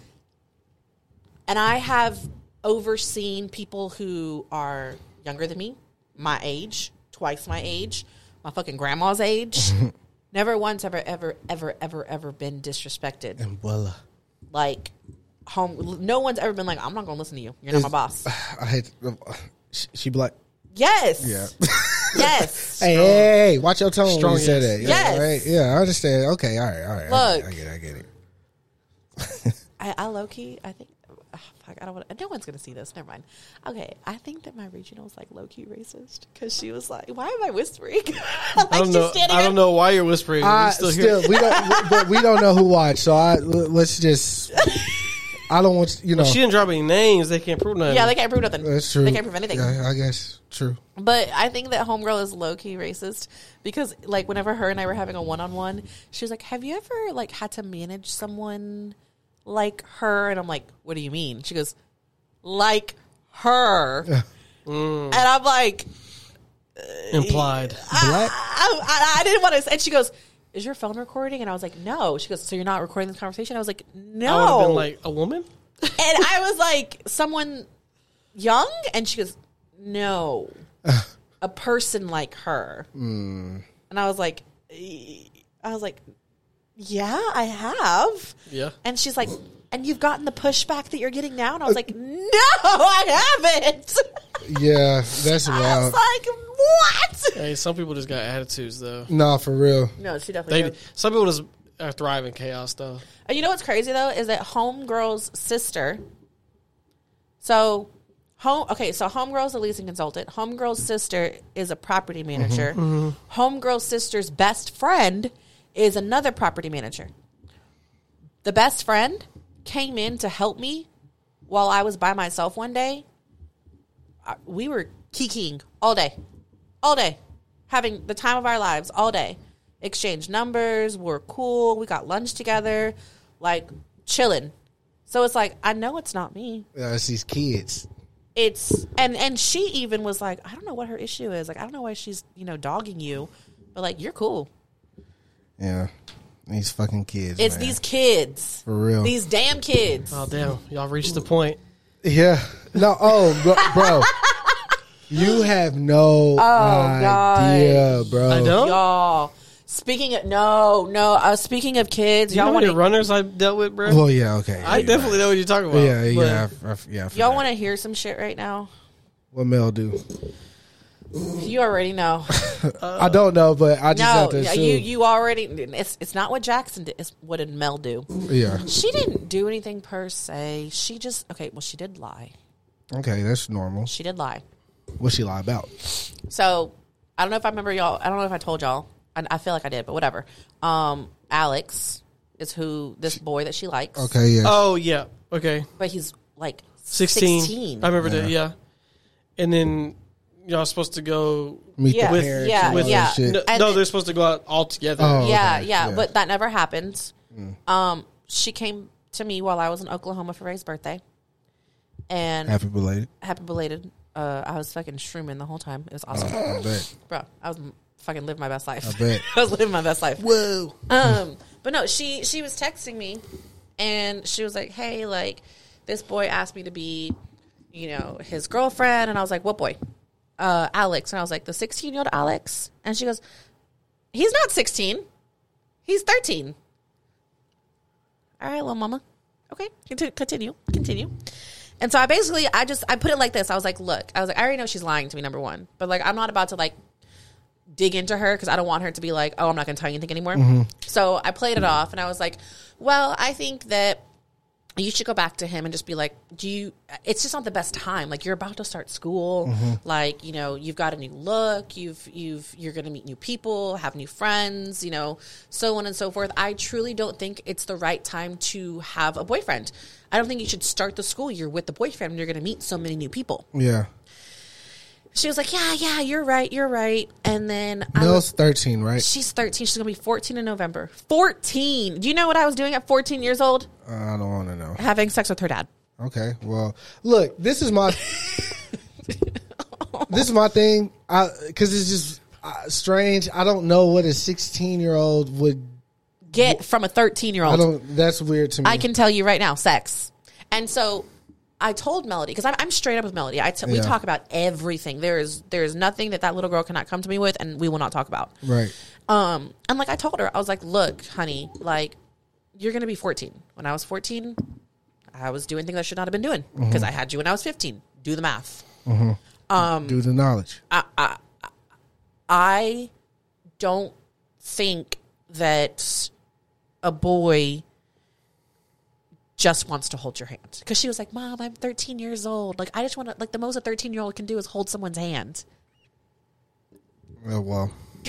And I have overseen people who are younger than me, my age, twice my age, my fucking grandma's age. Never once ever, ever, ever, ever, ever been disrespected.
And voila.
Like, home. No one's ever been like, I'm not going to listen to you. You're not my boss.
I hate. She be like,
yes.
Yeah.
Yes.
Hey, hey, hey, watch your tone
Strong
when you say
yes.
that. Yeah,
Yes.
right? Yeah, I understand. Okay, all right, all right.
Look.
I get it, I get it. I get it.
I, I low key, I think, oh, fuck, I don't want. No one's gonna see this. Never mind. Okay, I think that my regional is like low key racist because she was like, "Why am I whispering?" like
I don't know. I don't know why you're whispering.
I,
We still,
still,
hear.
we don't, but we don't know who watched. So I let's just. I don't want you know.
Well, she didn't drop any names. They can't prove nothing.
Yeah, they can't prove nothing.
That's true.
They can't prove anything.
Yeah, I guess true.
But I think that homegirl is low key racist because, like, whenever her and I were having a one on one, she was like, "Have you ever like had to manage someone like her?" And I'm like, "What do you mean?" She goes, "Like her,"
Mm.
and I'm like,
Implied.
Black.
I, I, I didn't want to. And she goes, "Is your phone recording?" And I was like, "No." She goes, "So you're not recording this conversation?" I was like, "No."
I would have been like, a woman?
And I was like, "Someone young?" And she goes, "No, a person like her."
Mm.
And I was like, I was like, "Yeah, I have."
Yeah.
And she's like, "And you've gotten the pushback that you're getting now?" And I was like, "No, I haven't."
Yeah, that's
I
wild.
was like, "What?"
Hey, some people just got attitudes, though.
No, for real.
No, she definitely
They,
did.
some people just uh, thrive in chaos, though.
And you know what's crazy though is that homegirl's sister. So, home okay. So homegirl's a leasing consultant. Homegirl's sister is a property manager.
Mm-hmm.
Homegirl's sister's best friend is another property manager. The best friend came in to help me while I was by myself one day. I- We were kikiing all day, all day, having the time of our lives all day. Exchanged numbers, we're cool, we got lunch together, like chilling. So it's like, I know it's not me.
Yeah, it's these kids.
It's and and she even was like, I don't know what her issue is. Like, I don't know why she's, you know, dogging you, but like, you're cool.
Yeah, these fucking kids.
It's
man.
these kids.
For real.
These damn kids.
Oh, damn. Y'all reached the point.
Yeah. No. Oh, bro. bro. You have no idea, bro.
I don't?
Y'all. Speaking of no, no. Uh, speaking of kids,
Do you know
y'all
how many
want
runners I dealt with, bro?
Well, yeah. Okay.
I
yeah,
definitely know what you're talking about.
Yeah,
but
yeah, I, I, yeah. I
y'all
forgot.
want to hear some shit right now?
What Mel do?
You already know.
I don't know, but I just
No,
have to
yeah,
assume.
you you already. It's it's not what Jackson did. It's what did Mel do?
Yeah.
She didn't do anything per se. She just okay. Well, she did lie.
Okay, that's normal.
She did lie.
What's she lie about?
So I don't know if I remember y'all. I don't know if I told y'all. I, I feel like I did, but whatever. Um, Alex is who this boy that she likes.
Okay, yeah.
Oh, yeah. Okay.
But he's like
sixteen.
sixteen.
I remember that, yeah. And then y'all supposed to go
Meet
Yeah,
the
with,
parents
yeah,
and all that
yeah.
shit.
no,
And
no,
then-
they're supposed to go out all together.
Oh.
yeah,
okay,
yeah,
yeah.
but that never happened. Um, she came to me while I was in Oklahoma for Ray's birthday, and
Happy belated.
happy belated. Uh, I was fucking shrooming the whole time. It was awesome,
I bet.
bro. I was fucking living my best life.
I bet.
I was living my best life.
Whoa.
Um, but no, she she was texting me, and she was like, "Hey, like this boy asked me to be, you know, his girlfriend," and I was like, "What boy?" Uh, Alex, and I was like, "The sixteen-year-old Alex," and she goes, "He's not sixteen, he's thirteen." All right, little mama. Okay, continue, continue, continue. And so I basically, I just, I put it like this. I was like, look, I was like, I already know she's lying to me, number one. But, like, I'm not about to, like, dig into her because I don't want her to be like, oh, I'm not going to tell you anything anymore.
Mm-hmm.
So I played it off, and I was like, well, I think that you should go back to him and just be like, do you, it's just not the best time. Like, you're about to start school.
Mm-hmm.
Like, you know, you've got a new look. You've, you've, you're going to meet new people, have new friends, you know, so on and so forth. I truly don't think it's the right time to have a boyfriend. I don't think you should start the school year with the boyfriend when you're going to meet so many new people.
Yeah.
She was like, yeah, yeah, you're right, you're right. And then I
Mel's
was,
thirteen, right?
she's thirteen. She's going to be fourteen in November. fourteen. Do you know what I was doing at fourteen years old?
Uh, I don't want to know.
Having sex with her dad.
Okay, well, look, this is my this is my thing, because it's just uh, strange. I don't know what a sixteen-year-old would
Get from a thirteen-year-old.
I don't. That's weird to me.
I can tell you right now, sex. And so I told Melody, because I'm, I'm straight up with Melody. I t- We
Yeah.
talk about everything. There is there is nothing that that little girl cannot come to me with, and we will not talk about.
Right.
Um, and like I told her, I was like, look, honey, like, you're going to be fourteen. When I was fourteen, I was doing things I should not have been doing because
Mhm.
I had you when I was fifteen. Do the math.
Mm-hmm.
Um,
Do the knowledge.
I, I, I don't think that a boy just wants to hold your hand. Because she was like, Mom, I'm thirteen years old. Like, I just want to, like, the most a thirteen-year-old can do is hold someone's hand.
Oh, well.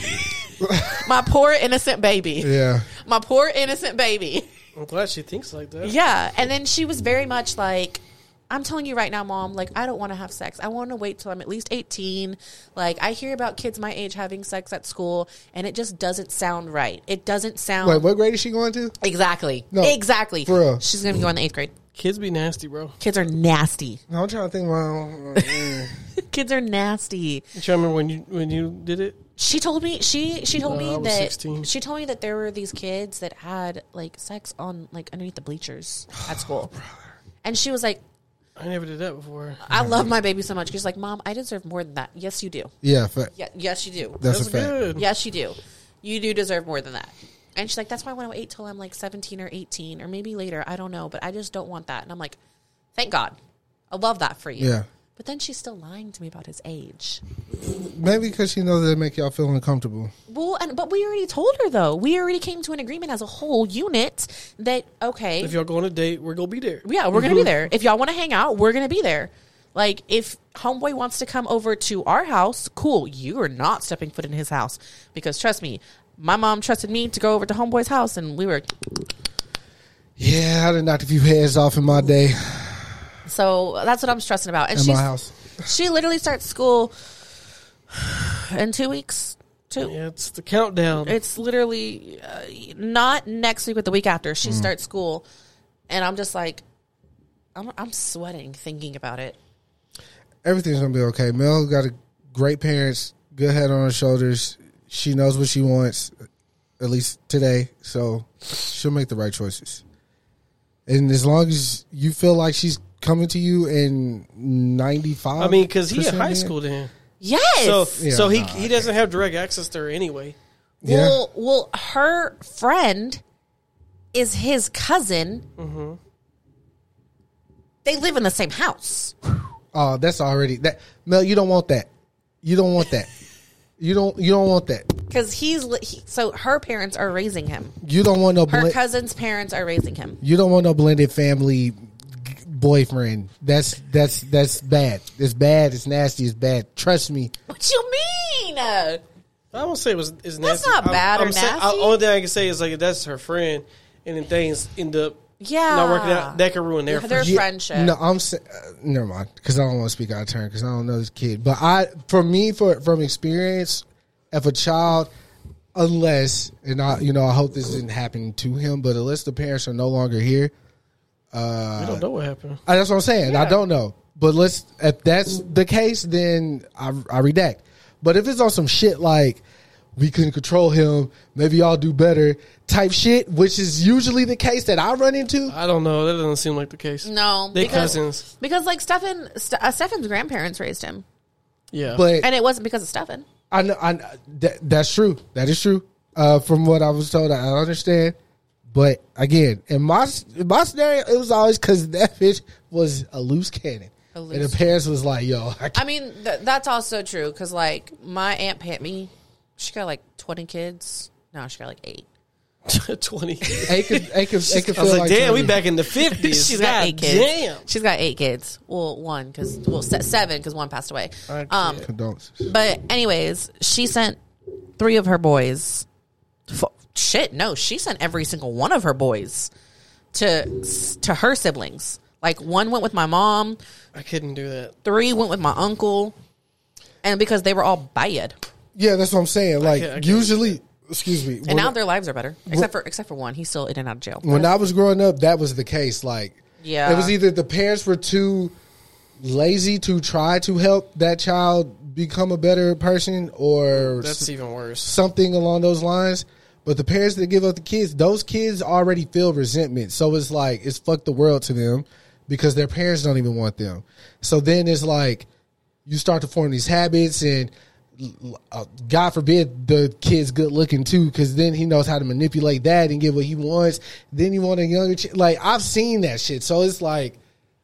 My poor innocent baby.
Yeah.
My poor innocent baby.
I'm glad she thinks like that.
Yeah. And then she was very much like, I'm telling you right now, Mom, like, I don't want to have sex. I want to wait till I'm at least eighteen. Like, I hear about kids my age having sex at school, and it just doesn't sound right. It doesn't sound...
Wait, what grade is she going to?
Exactly.
No,
exactly.
for real.
She's going to go in the eighth grade.
Kids be nasty, bro.
Kids are nasty.
No, I'm trying to think about...
Kids are nasty.
You trying to remember when you when you did it?
She told me she she told
Uh, I
me
was
that
sixteen.
she told me that there were these kids that had like sex on like underneath the bleachers at school, and she was like,
I never did that before.
"I love my baby so much." She's like, "Mom, I deserve more than that." Yes, you do.
Yeah, fact.
Yeah, yes, you do.
That's,
That's
a fact.
good.
Yes, you do. You do deserve more than that. And she's like, "That's why I want to wait till I'm like seventeen or eighteen or maybe later. I don't know, but I just don't want that." And I'm like, "Thank God, I love that for you."
Yeah.
But then she's still lying to me about his age.
Maybe because she knows that it make y'all feel uncomfortable.
Well, and but we already told her though. We already came to an agreement as a whole unit that okay,
If y'all go on a date, we're gonna be there.
yeah, we're gonna be there. If y'all want to hang out, we're gonna be there. Like if homeboy wants to come over to our house, cool. You are not stepping foot in his house because trust me, my mom trusted me to go over to homeboy's house, and we were.
Yeah, I done knocked a few heads off in my day.
So that's what I'm stressing about. And
In
she's,
my house.
she literally starts school in two weeks. Two.
Yeah, it's the countdown.
It's literally uh, not next week, but the week after she
Mm.
starts school, and I'm just like, I'm I'm sweating thinking about it.
Everything's gonna be okay. Mel got a great parents, good head on her shoulders. She knows what she wants, at least today. So she'll make the right choices. And as long as you feel like she's coming to you in ninety-five,
I mean, because he in high school then.
Yes.
So
Yeah,
so he
nah,
he doesn't have direct access to her anyway.
Yeah.
Well, well, her friend is his cousin.
Mm-hmm.
They live in the same house.
Oh, that's already that. Mel, you don't want that. You don't want that. You don't. You don't want that.
Because he's li- he, so her parents are raising him.
You don't want no.
Her
Bl-
cousin's parents are raising him.
you don't want no blended family g- boyfriend. That's that's that's bad. It's bad. It's nasty. It's bad. Trust me.
What you mean? Uh,
I won't say it was is
That's
nasty.
not bad or
saying-
nasty.
only thing I can say is like if that's her friend, and then things end up
Yeah.
not working out. That could ruin their
Their
friendship.
friendship.
No, I'm. sa- Uh, never mind. Because I don't want to speak out of turn. Because I don't know this kid. But I, for me, for from experience, if a child, unless and I, you know, I hope this didn't happen to him, but unless the parents are no longer here, uh,
We don't know what happened.
I, that's what I'm saying. I
Yeah.
don't know. But let's if that's the case, then I, I redact. But if it's on some shit like we couldn't control him, maybe y'all do better type shit, which is usually the case that I run into.
I don't know. That doesn't seem like the case.
No,
they
because-
cousins.
Because like Stefan, St- uh, Stefan's grandparents raised him,
Yeah,
But
and it wasn't because of Stefan.
I know, I that, that's true. That is true. Uh, from what I was told, I understand. But again, in my in my scenario, it was always because that bitch was a loose cannon,
A
and
loose
the parents was like, "Yo, I
I mean, th- that's also true because like my aunt Pammy, she got like twenty kids. No, she got like eight.
twenty.
It could, it could, it could
I was
feel
like,
like
damn, we
twenty.
back in the fifties.
She's got eight kids.
Damn.
She's got eight kids. Well, one because well se- seven because one passed away.
I
Um,
Condolences.
but anyways, she sent three of her boys. F- shit, no, she sent every single one of her boys to to her siblings. Like one went with my mom,
I couldn't do that.
three went with my uncle, And because they were all bad.
Yeah, that's what I'm saying. Like,
I can't- I can't
usually, excuse me.
And
when
now
I-
their lives are better. Except for except for one. He's still in and out of jail.
When I was growing up, that was the case. Like,
Yeah.
it was either the parents were too lazy to try to help that child become a better person, or
That's
s-
even worse.
something along those lines. But the parents that give up the kids, those kids already feel resentment. So it's like, it's fuck the world to them because their parents don't even want them. So then it's like, you start to form these habits, and uh, God forbid the kid's good looking too, because then he knows how to manipulate that and get what he wants. Then you want a younger ch- like I've seen that shit. So it's like,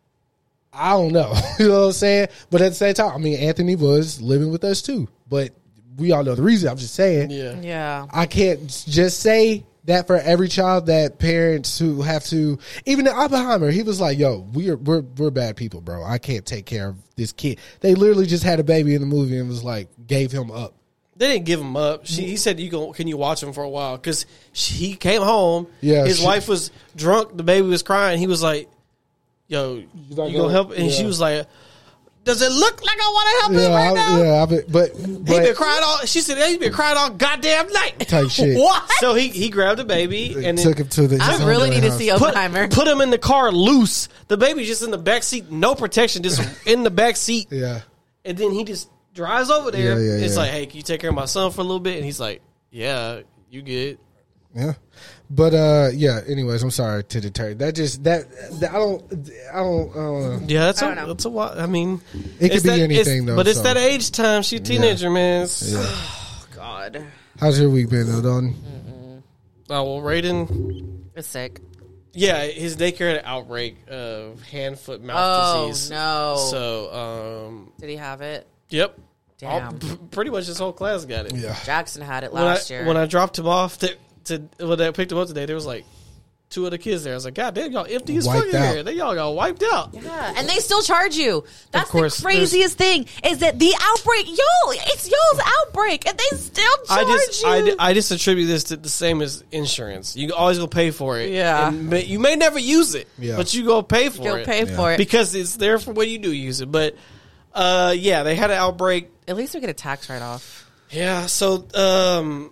I don't know. You know what I'm saying? But at the same time, I mean, Anthony was living with us too. But we all know the reason. I'm just saying.
Yeah.
Yeah.
I can't just say that for every child that parents who have to, even in Oppenheimer, he was like, yo, we're, we're, we're bad people, bro. I can't take care of this kid. They literally just had a baby in the movie and was like, gave him up.
They didn't give him up. She, he said, "You go? Can you watch him for a while?" Because he came home.
Yeah,
his
she-
wife was drunk. The baby was crying. He was like, "Yo, you
not
gonna
gonna-
help?" And she
yeah.
was like, "Does it look like I want to help him
Yeah,
right
I,
now?"
yeah, I been, but,
He been
but
crying all. She said he's been crying all goddamn night.
Type shit.
What? So he he grabbed the baby and
took
then
him to the. his
I really
homeboy
need to
house.
see
put,
Oppenheimer.
put him in the car loose. The baby's just in the back seat, no protection, just in the back seat.
Yeah.
And then he just drives over there.
Yeah, yeah,
it's
yeah.
like, "Hey, can you take care of my son for a little bit?" And he's like, "Yeah, you good."
Yeah, but uh, yeah. Anyways, I'm sorry to deter. That just that, that I don't I don't. I don't know.
Yeah, that's
I
a
don't know.
that's a lot. I mean,
It could
it's
be
that-
anything
it's-
though.
But it's
so.
that age time. She's a teenager, man. It's,
Yeah.
God.
How's your week been, though, Dalton?
Oh well, Raiden.
It's sick.
Yeah, his daycare had an outbreak of hand, foot, mouth
Oh,
disease.
no.
So, um,
Did he have it?
yep.
Damn.
All, p- pretty much his whole class got it.
Yeah.
Jackson had it
When
last
I,
year.
when I dropped him off to, to when I picked him up today, there was like two other kids there. I was like, God damn, y'all empty as
Wiped
fucking
out.
here. They y'all got wiped out.
Yeah, and they still charge you. That's
course,
the craziest thing is that the outbreak, y'all, it's y'all's outbreak, and they still charge
I just
you.
I, di- I just attribute this to the same as insurance. You always go pay for it.
Yeah.
And may, you may never use it,
Yeah.
but you go pay for
You'll
it.
pay for it.
because it's there for when you do use it. But uh, yeah, they had an outbreak.
At least we get a tax write off.
Yeah, so um,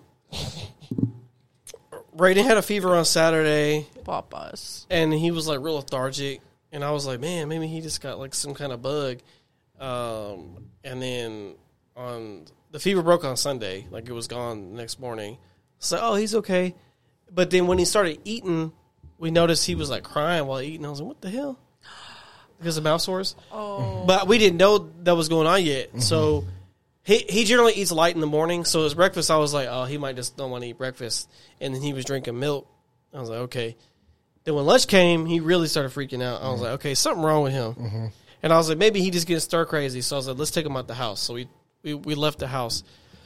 Raiden had a fever on Saturday,
Papas.
and he was like real lethargic. And I was like, man, maybe he just got like some kind of bug. Um, and then on the fever broke on Sunday, like it was gone the next morning. So, oh, he's okay. But then when he started eating, we noticed he was like crying while eating. I was like, what the hell? Because of mouth sores. Oh. But we didn't know that was going on yet.
Mm-hmm.
So he he generally eats light in the morning. So his breakfast, I was like, oh, he might just don't want to eat breakfast. And then he was drinking milk. I was like, okay. Then when lunch came, he really started freaking out. I was like, okay, something wrong with him.
Mm-hmm.
And I was like, maybe he just getting stir crazy. So I was like, let's take him out the house. So we, we, we left the house.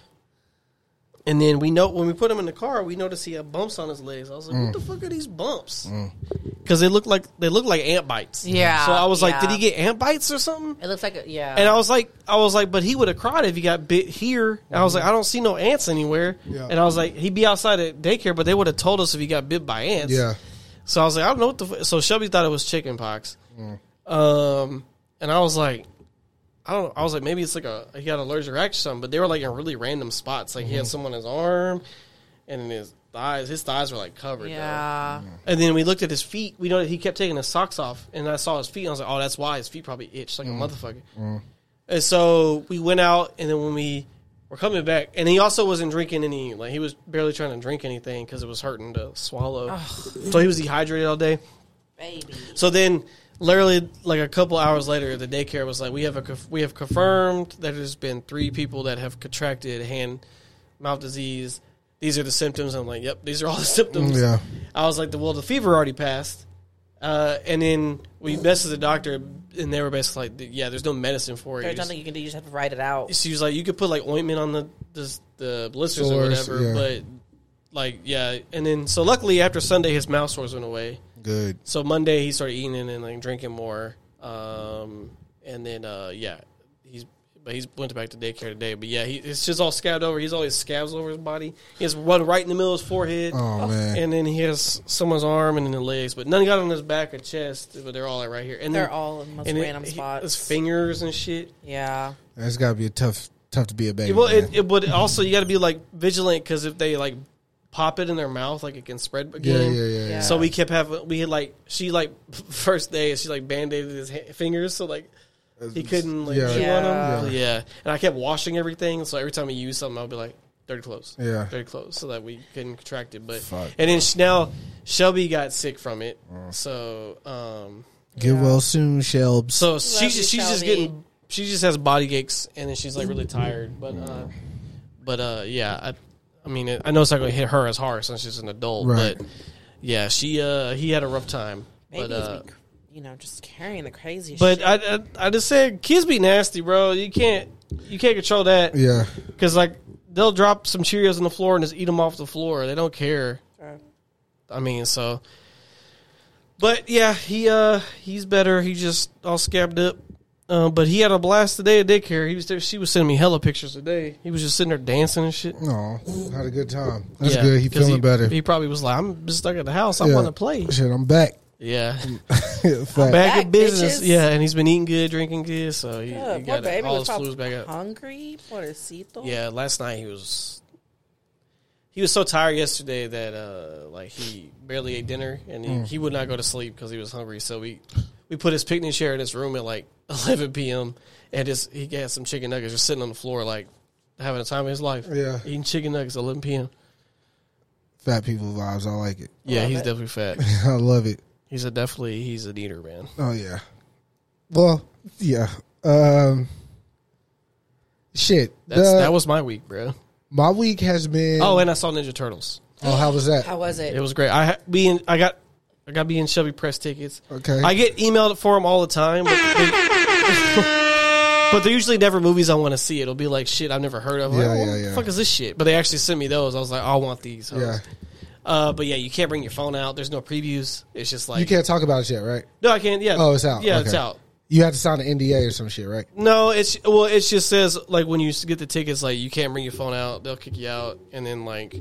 And then we know when we put him in the car, we noticed he had bumps on his legs. I was like,
Mm.
what the fuck are these bumps? Because they look like they look like ant bites.
Yeah,
So I was like,
yeah.
did he get ant bites or something?
It looks like a, yeah.
And I was like, I was like, but he would have cried if he got bit here. And I was like, I don't see no ants anywhere.
Yeah.
And I was like, he'd be outside at daycare, but they would have told us if he got bit by ants.
Yeah.
So I was like, I don't know what the. F-. So Shelby thought it was chicken pox. Um, and I was like, I don't. I was like, maybe it's like a he got an allergic reaction or something. But they were like in really random spots. Like he had some on his arm, and in his thighs. His thighs were like covered. though.
yeah.
And then we looked at his feet. We know that he kept taking his socks off, and I saw his feet. And I was like, oh, that's why his feet probably itched like a motherfucker. And so we went out, and then when we were coming back, and he also wasn't drinking any. Like he was barely trying to drink anything because it was hurting to swallow. So he was dehydrated all day.
Baby.
So then, literally, like a couple hours later, the daycare was like, "We have a conf- we have confirmed that there's been three people that have contracted hand mouth disease. These are the symptoms." I'm like, "Yep, these are all the symptoms."
Yeah.
I was like, "Well, the fever already passed," uh, and then we messaged the doctor, and they were basically like, "Yeah, there's no medicine for it."
There's
You just-
nothing you can do. You just have to write it out.
she was like, "You could put like ointment on the the, the blisters or
Sores,
whatever,"
yeah.
but like, yeah. And then so luckily after Sunday, his mouth sores went away.
Good.
So Monday he started eating and like drinking more, um, and then uh, yeah, he's but he's went back to daycare today. But yeah, he, it's just all scabbed over. He's always scabs over his body. He has one right in the middle of his forehead,
Oh, man.
and then he has someone's arm and then the legs, but none got on his back or chest. But they're all like right here, and
They're
then,
all in the most
and it-
random
he-
spots.
His fingers and shit.
Yeah.
That's got to be a tough, tough to be a baby.
Well,
man.
it, it would also you got to be like vigilant because if they like pop it in their mouth, like it can spread again.
Yeah, yeah, yeah.
Yeah.
So we kept having we had like she like first day she like band-aided his ha- fingers so like he couldn't like
Yeah.
chew
Yeah.
on them.
Yeah.
Yeah. And I kept washing everything, so every time we used something, I'd be like dirty clothes.
Yeah.
dirty clothes, so that we couldn't contract it. But
Fuck.
and then sh- now Shelby got sick from it, so um,
Get well soon, Shelbs.
so she's
you,
just, she's just
Shelby.
getting she just has body aches and then she's like really tired. But uh, but uh, yeah, I I mean I know it's not going to hit her as hard since she's an adult,
Right.
but yeah, she uh he had a rough time.
Babies
But uh,
be, you know, just carrying the craziest
but
shit.
I, I I just said kids be nasty, bro. You can't you can't control that.
Yeah.
Because like they'll drop some Cheerios on the floor and just eat them off the floor. They don't care.
Right.
I mean, so. But yeah, he uh he's better. He just all scabbed up. Um, but he had a blast today at daycare. He was there, she was sending me hella pictures today. He was just sitting there dancing and shit.
Oh, had a good time. That's
Yeah,
good. He
'cause
feeling better.
He probably was like, I'm just stuck at the house. I
Yeah.
want to play.
Shit, I'm back.
Yeah.
Fact.
Back,
Back,
at business.
bitches.
Yeah, and he's been eating good, drinking good, so he,
Yeah,
he
poor
got
baby
all
was
his fluids
probably
back up.
hungry. Pobrecito.
Yeah, last night he was he was so tired yesterday that uh, like he barely ate dinner and he,
Mm.
he would not go to sleep because he was hungry. So we we put his picnic chair in his room at like eleven p.m. and just he had some chicken nuggets just sitting on the floor like having a time of his life.
Yeah.
eating chicken nuggets at eleven p.m.
Fat people vibes. I like it.
Yeah,
Love
he's
it.
definitely fat.
I love it.
He's a definitely he's an eater, man.
Oh yeah. Well, yeah. Um. Shit.
That's
the-
that was my week, bro.
my week has been.
Oh, and I saw Ninja Turtles.
oh, how was that?
How was it?
It was great. I ha- be in, I got I got me and Shelby press tickets.
Okay.
I get emailed for them all the time, but they, but they're usually never movies I want to see. It'll be like shit I've never heard of.
Yeah,
like, oh,
yeah,
what
yeah.
the fuck is this shit? But they actually sent me those. I was like, oh, I want these. hoes.
Yeah.
Uh, but yeah, you can't bring your phone out. There's no previews. It's just like
You can't talk about it yet, right?
No, I can't. Yeah.
Oh, it's out.
Yeah,
Okay.
it's out.
You have to sign an N D A or some shit, right?
No, it's well, it just says like when you get the tickets, like you can't bring your phone out. They'll kick you out, and then like,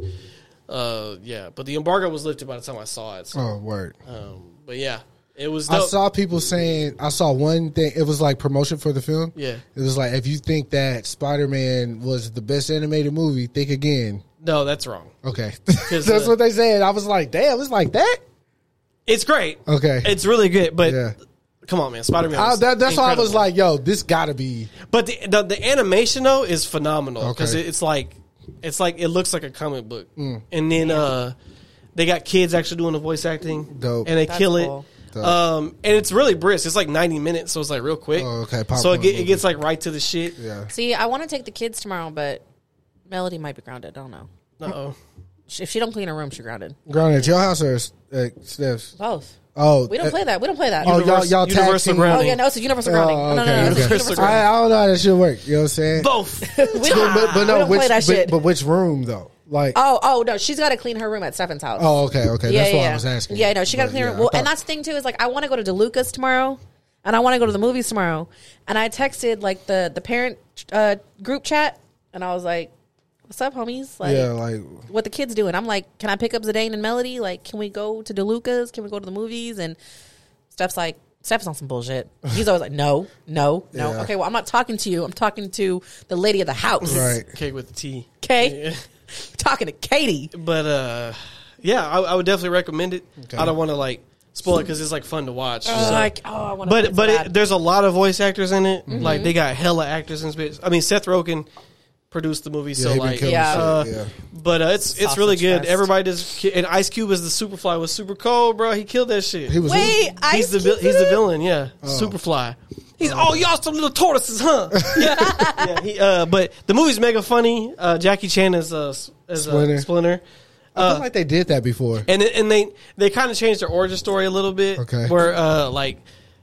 uh, yeah. But the embargo was lifted by the time I saw it. So,
Oh, word.
um, but yeah, it was.
I
Dope.
saw people saying, I saw one thing, it was like promotion for the film.
Yeah.
It was like, if you think that Spider-Man was the best animated movie, think again.
No, that's wrong.
Okay.
'Cause,
That's
uh,
what they said. I was like, damn, it's like that?
It's great.
Okay.
It's really good, but
Yeah.
come on, man, Spider Man.
I, that, that's why I was like, yo, this gotta be.
but the, the the animation though is phenomenal because
Okay.
it's like it's like it looks like a comic book,
Mm.
and then uh, they got kids actually doing the voice acting,
Dope.
and they
That's
kill
cool.
it.
Dope.
Um, and it's really brisk. It's like ninety minutes, so it's like real quick.
Oh, okay.
So
Popcorn
it, get, it
movie.
gets like right to the shit.
Yeah.
See, I want to take the kids tomorrow, but Melody might be grounded. I don't know.
Uh-oh.
If she don't clean her room, she's grounded.
Grounded at your house or at Steph's?
Both.
Oh.
We don't
uh,
play that. We don't play that.
Oh, y'all,
Univers-
y'all tag
universal
team?
Oh,
grounding.
yeah, no, it's a universal grounding.
Oh,
No, no, no,
okay,
no, it's a
okay.
universal
I,
grounding.
I don't know how that should work. You know what I'm saying?
Both.
We
But,
don't,
but, but
we
no,
don't
which,
play that
but,
shit.
but which room though? Like,
Oh, oh no, she's got to clean her room at Stephen's house.
oh, okay, okay.
yeah,
That's
yeah,
why
yeah.
I was asking.
Yeah, no, she got to
But,
clean her
yeah,
room.
I
Well,
thought-
and that's the thing too is like I want to go to DeLuca's tomorrow, and I want to go to the movies tomorrow, and I texted like the the parent uh, group chat, and I was like, "What's up, homies? Like,
yeah, like
what the kids doing?" I'm like, "Can I pick up Zidane and Melody? Like, can we go to DeLuca's? Can we go to the movies?" And Steph's like, Steph's on some bullshit. He's always like, "No, no, no."
Yeah.
Okay, well, I'm not talking to you. I'm talking to the lady of the house.
right.
Cake with the T.
Okay,
Yeah.
talking to Katie.
But uh, yeah, I, I would definitely recommend it.
Okay.
I don't want to like spoil it because it's like fun to watch.
Oh,
So-
like, oh, I want to.
but but it, there's a lot of voice actors in it.
Mm-hmm.
Like they got hella actors in this. I mean, Seth Rogen produced the movie,
Yeah,
so
he been
like,
killing
Yeah.
shit,
uh,
yeah.
but uh, it's it's really
Sausage
good.
fest.
Everybody does. And Ice Cube as the Superfly was super cold, bro. He killed that shit.
He was
Wait,
he's
Ice
the vil-
Cube's
he's
in
the
it?
villain. Yeah,
Oh.
Superfly. He's oh y'all some little tortoises, huh? yeah, yeah. He, uh, but the movie's mega funny. Uh, Jackie Chan is uh, as
Splinter.
a Splinter.
I feel like they did that before.
And it, and they they kind of changed their origin story a little bit.
Okay.
Where uh like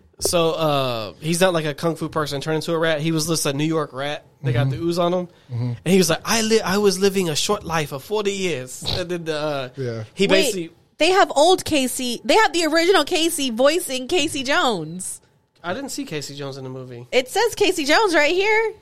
so uh he's not like a kung fu person turned into a rat. He was just a New York rat. They got the ooze on him, and he was like, I li- I was living a short life of forty years. And then the, uh,
Yeah.
he basically.
Wait, they have old Casey. They have the original Casey voicing Casey Jones.
I didn't see Casey Jones in the movie.
It says Casey Jones right here.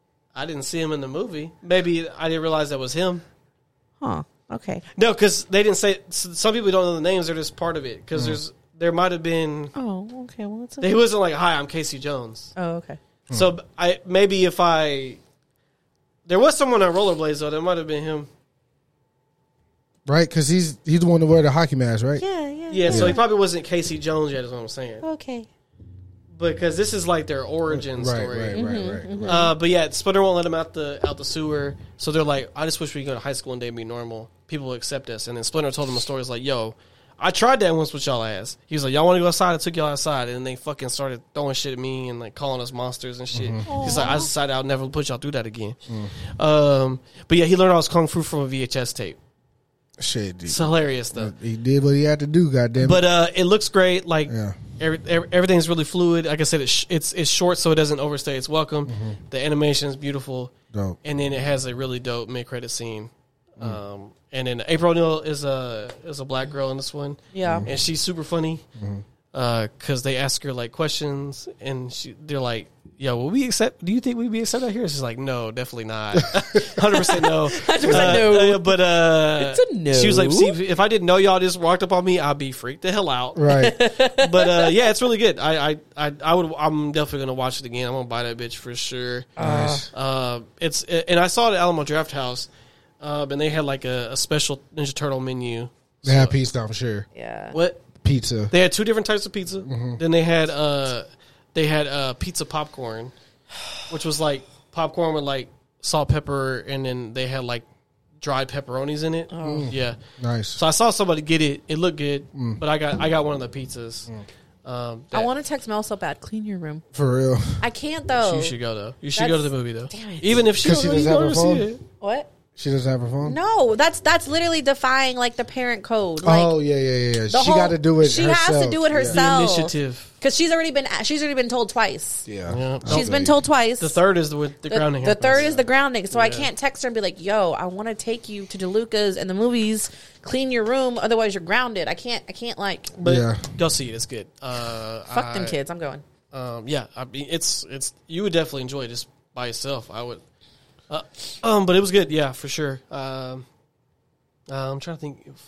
I didn't see him in the movie. Maybe I didn't realize that was him.
Huh. Okay.
No, because they didn't say. Some people don't know the names. They're just part of it. Because there's there might have been.
Oh, okay. Well, it's
He wasn't like, "Hi, I'm Casey Jones."
Oh, okay.
So I maybe if I There was someone on rollerblades though. That might have been him.
Right, because he's he's the one to wear the hockey mask, right?
Yeah, yeah.
Yeah, so he probably wasn't Casey Jones yet. Is what I'm saying.
Okay.
Because this is like their origin
Right,
story.
right, right, right, right.
Uh, but yeah, Splinter won't let him out the out the sewer. So they're like, I just wish we could go to high school one day and be normal. People will accept us. And then Splinter told him a story. It's like, yo, I tried that once with y'all ass. He was like, y'all want to go outside? I took y'all outside. And then they fucking started throwing shit at me and like calling us monsters and shit.
Mm-hmm.
He's like, I decided I'll never put y'all through that again.
Mm.
Um, but yeah, he learned all his kung fu from a V H S tape.
Shit, dude.
It's hilarious though.
He did what he had to do, goddamn.
But uh, it looks great. Like
Yeah.
every, every, everything's really fluid. Like I said, it's it's, it's short, so it doesn't overstay its welcome.
Mm-hmm.
The animation is beautiful,
Dope.
and then it has a really dope mid credit scene. Um, and then April O'Neil is a is a black girl in this one.
Yeah.
and she's super funny because they ask her like questions, and she they're like, "Yo, will we accept? Do you think we'd be accepted out here?" She's like, "No, definitely not. Hundred percent no.
Hundred percent no.
Uh, but uh,
It's a no.
She was like, "See, if I didn't know y'all just walked up on me, I'd be freaked the hell out."
Right.
But uh, yeah, it's really good. I, I, I, I would. I'm definitely gonna watch it again. I'm gonna buy that bitch for sure.
Nice.
Uh, it's and I saw it at Alamo Draft House, uh, and they had like a, a special Ninja Turtle menu.
They had pizza, I'm sure.
Yeah.
What?
Pizza.
They had two different types of pizza.
Mm-hmm.
Then they had uh, they had uh, pizza popcorn, which was like popcorn with like salt, pepper, and then they had like dried pepperonis in it. Oh. Yeah,
Nice.
so I saw somebody get it. It looked good, but I got I got one of the pizzas. Um,
I
that-
want to text Mel so bad. Clean your room.
For real.
I can't though.
You should go though. You should
That's-
go to the movie though.
damn it.
Even if she
'Cause
don't
she
really
doesn't
go
have
to
her
see
phone?
it.
What?
She doesn't have her phone?
No, that's that's literally defying like the parent code. Like,
oh, yeah, yeah, yeah.
the
She
whole-
got to do it
She
herself.
has to do it
Yeah.
herself.
The initiative.
Because she's already been she's already been told twice.
Yeah.
Yeah.
She's been told twice.
The third is the with the,
The,
grounding.
the third
happens.
is the grounding. So I
Yeah.
can't text her and be like, "Yo, I want to take you to DeLuca's and the movies. Clean your room, otherwise you're grounded." I can't. I can't like.
But
Yeah.
go see it. It's good. Uh,
Fuck them
I-
kids. I'm going.
Um, yeah, I mean, it's it's you would definitely enjoy it just by yourself. I would. Uh, um, but it was good. Yeah, for sure. Um, uh, I'm trying to think if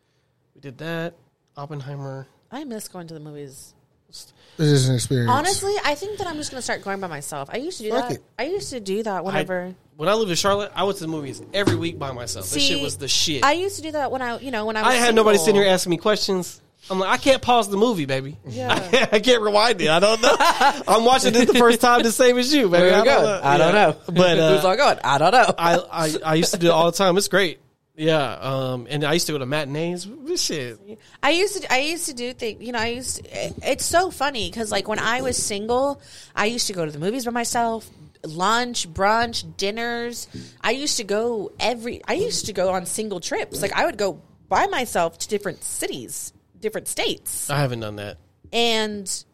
we did that. Oppenheimer.
I miss going to the movies.
This is an experience.
Honestly, I think that I'm just gonna start going by myself. I used to do
Fuck
that.
it.
I used to do that whenever.
I, when I lived in Charlotte, I went to the movies every week by myself.
See,
that shit was the shit.
I
I,
used to do that when I, you know, when I was.
had
single.
nobody sitting here asking me questions. I'm like, I can't pause the movie, baby.
Yeah.
I, can't, I can't rewind it. I don't know. I'm watching it the first time the same as you, baby.
Where
I
we
don't
going?
know.
I don't
Yeah.
know.
But uh,
Who's all going? I don't know.
I, I I used to do it all the time. It's great. Yeah. Um. And I used to go to matinees. This shit.
I used to I used to do things, you know, I used to, it, it's so funny because like when I was single, I used to go to the movies by myself, lunch, brunch, dinners. I used to go every I used to go on single trips. Like I would go by myself to different cities, different states.
I haven't done that.
And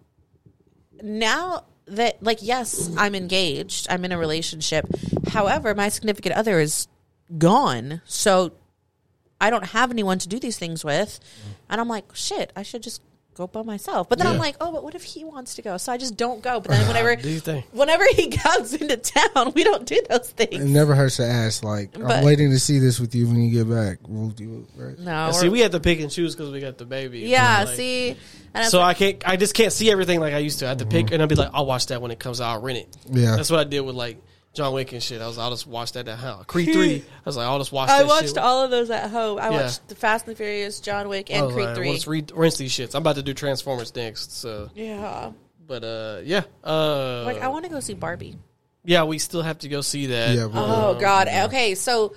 now that like yes, I'm engaged, I'm in a relationship. However, my significant other is gone. So I don't have anyone to do these things with. And I'm like, shit, I should just go by myself. But then I'm
Yeah.
like, oh, but what if he wants to go? So I just don't go. But then whenever
Do you think?
whenever he comes into town, we don't do those
It
things.
never hurts to ask, like,
But-
I'm waiting to see this with you when you get back. Will you, right?
No.
And
we're-
see, we had to pick and choose because we got the baby.
yeah,
Like,
see. And
So
was
I
like,
can't. I just can't see everything like I used to. I had to pick, and I'd be like, I'll watch that when it comes out. I'll rent it.
Yeah.
That's what I did with like John Wick and shit. I was, I'll just watch that at home. Creed three. I was like, I'll just watch.
I
that
watched
shit.
all of those at home. I
Yeah.
watched the Fast and the Furious, John Wick,
I
and
was
Creed
like,
three.
Well, let's re- rinse these shits. I'm about to do Transformers next. So,
Yeah.
but uh, yeah, uh,
Like I want to go see Barbie.
yeah, we still have to go see that.
Yeah, but-
Oh God. Okay, so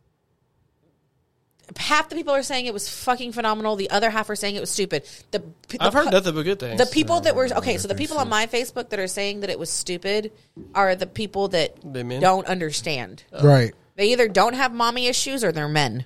half the people are saying it was fucking phenomenal. The other half are saying it was stupid. The, the
I've heard
pu-
nothing but good things.
The people that were okay, so the people on my Facebook that are saying that it was stupid are the people that
They men?
don't understand.
Right.
They either don't have mommy issues or they're men.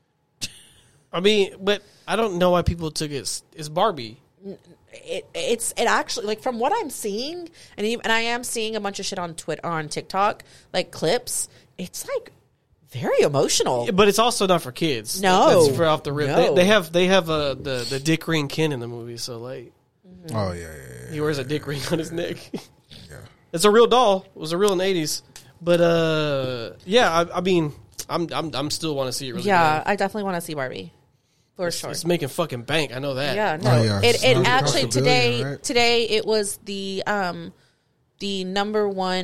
I mean, but I don't know why people took it. It's Barbie.
It it's it actually like from what I'm seeing, and even, and I am seeing a bunch of shit on Twitter on TikTok, like clips. It's like very emotional.
But it's also not for kids.
No.
That's for off the rip.
No.
They, they have they have uh, the the dick ring Ken in the movie. So like,
Oh, yeah, yeah, yeah.
he wears a dick ring on his neck. It's a real doll. It was a real in the eighties. But uh, yeah, I, I mean, I'm I'm I'm still want to see it. Really
Yeah,
bad.
I definitely want to see Barbie for
It's,
sure.
it's making fucking bank. I know that.
Yeah, no.
Oh, yeah.
It
It's
it
across
actually
the
today
billion, right?
today it was the um the number one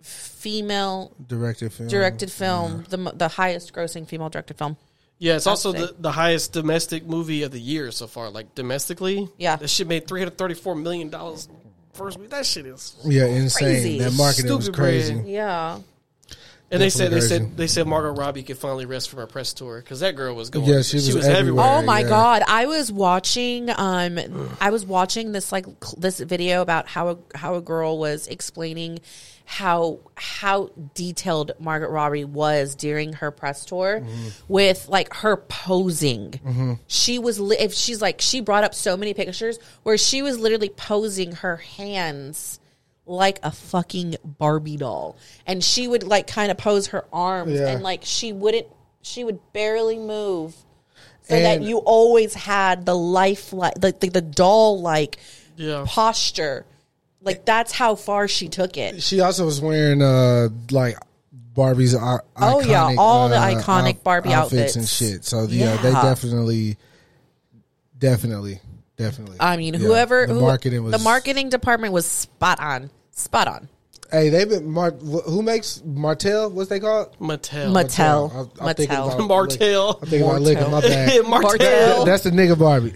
female
Directed film.
directed film, the mo- the highest grossing female directed film.
Yeah, it's also
Outstay.
the, the highest domestic movie of the year so far. Like domestically,
Yeah.
that shit made three hundred thirty-four million dollars first week. That shit is.
Yeah, insane.
Crazy.
That marketing was
Stupid
crazy.
bread.
Yeah.
And they said they
Definitely
said they said Margot Robbie could finally rest from her press tour because that girl was going.
Yeah, she was
everywhere.
everywhere.
Oh my
yeah.
god! I was watching. Um, I was watching this like cl- this video about how a, how a girl was explaining how how detailed Margot Robbie was during her press tour
Mm-hmm.
with like her posing. She was li- if she's like she brought up so many pictures where she was literally posing her hands like a fucking Barbie doll, and she would like kind of pose her arms
Yeah.
and like she wouldn't she would barely move so
And-
that you always had the life like the, the, the doll like
Yeah.
posture. Like that's how far she took it.
She also was wearing uh like Barbie's uh,
Oh,
iconic,
yeah, all the
uh,
iconic
outf-
Barbie
outfits and
outfits.
shit. So yeah,
Yeah.
they definitely, definitely, definitely.
I mean,
Yeah.
whoever
the
who,
marketing was
the marketing department was spot on, spot on.
Hey, they've been Mar- wh- who makes Martell? What's they called?
Mattel.
Mattel,
I'm- I'm thinking
Mattel.
about-
Martell.
I'm thinking about licking my bag.
Martell.
That's the nigga Barbie.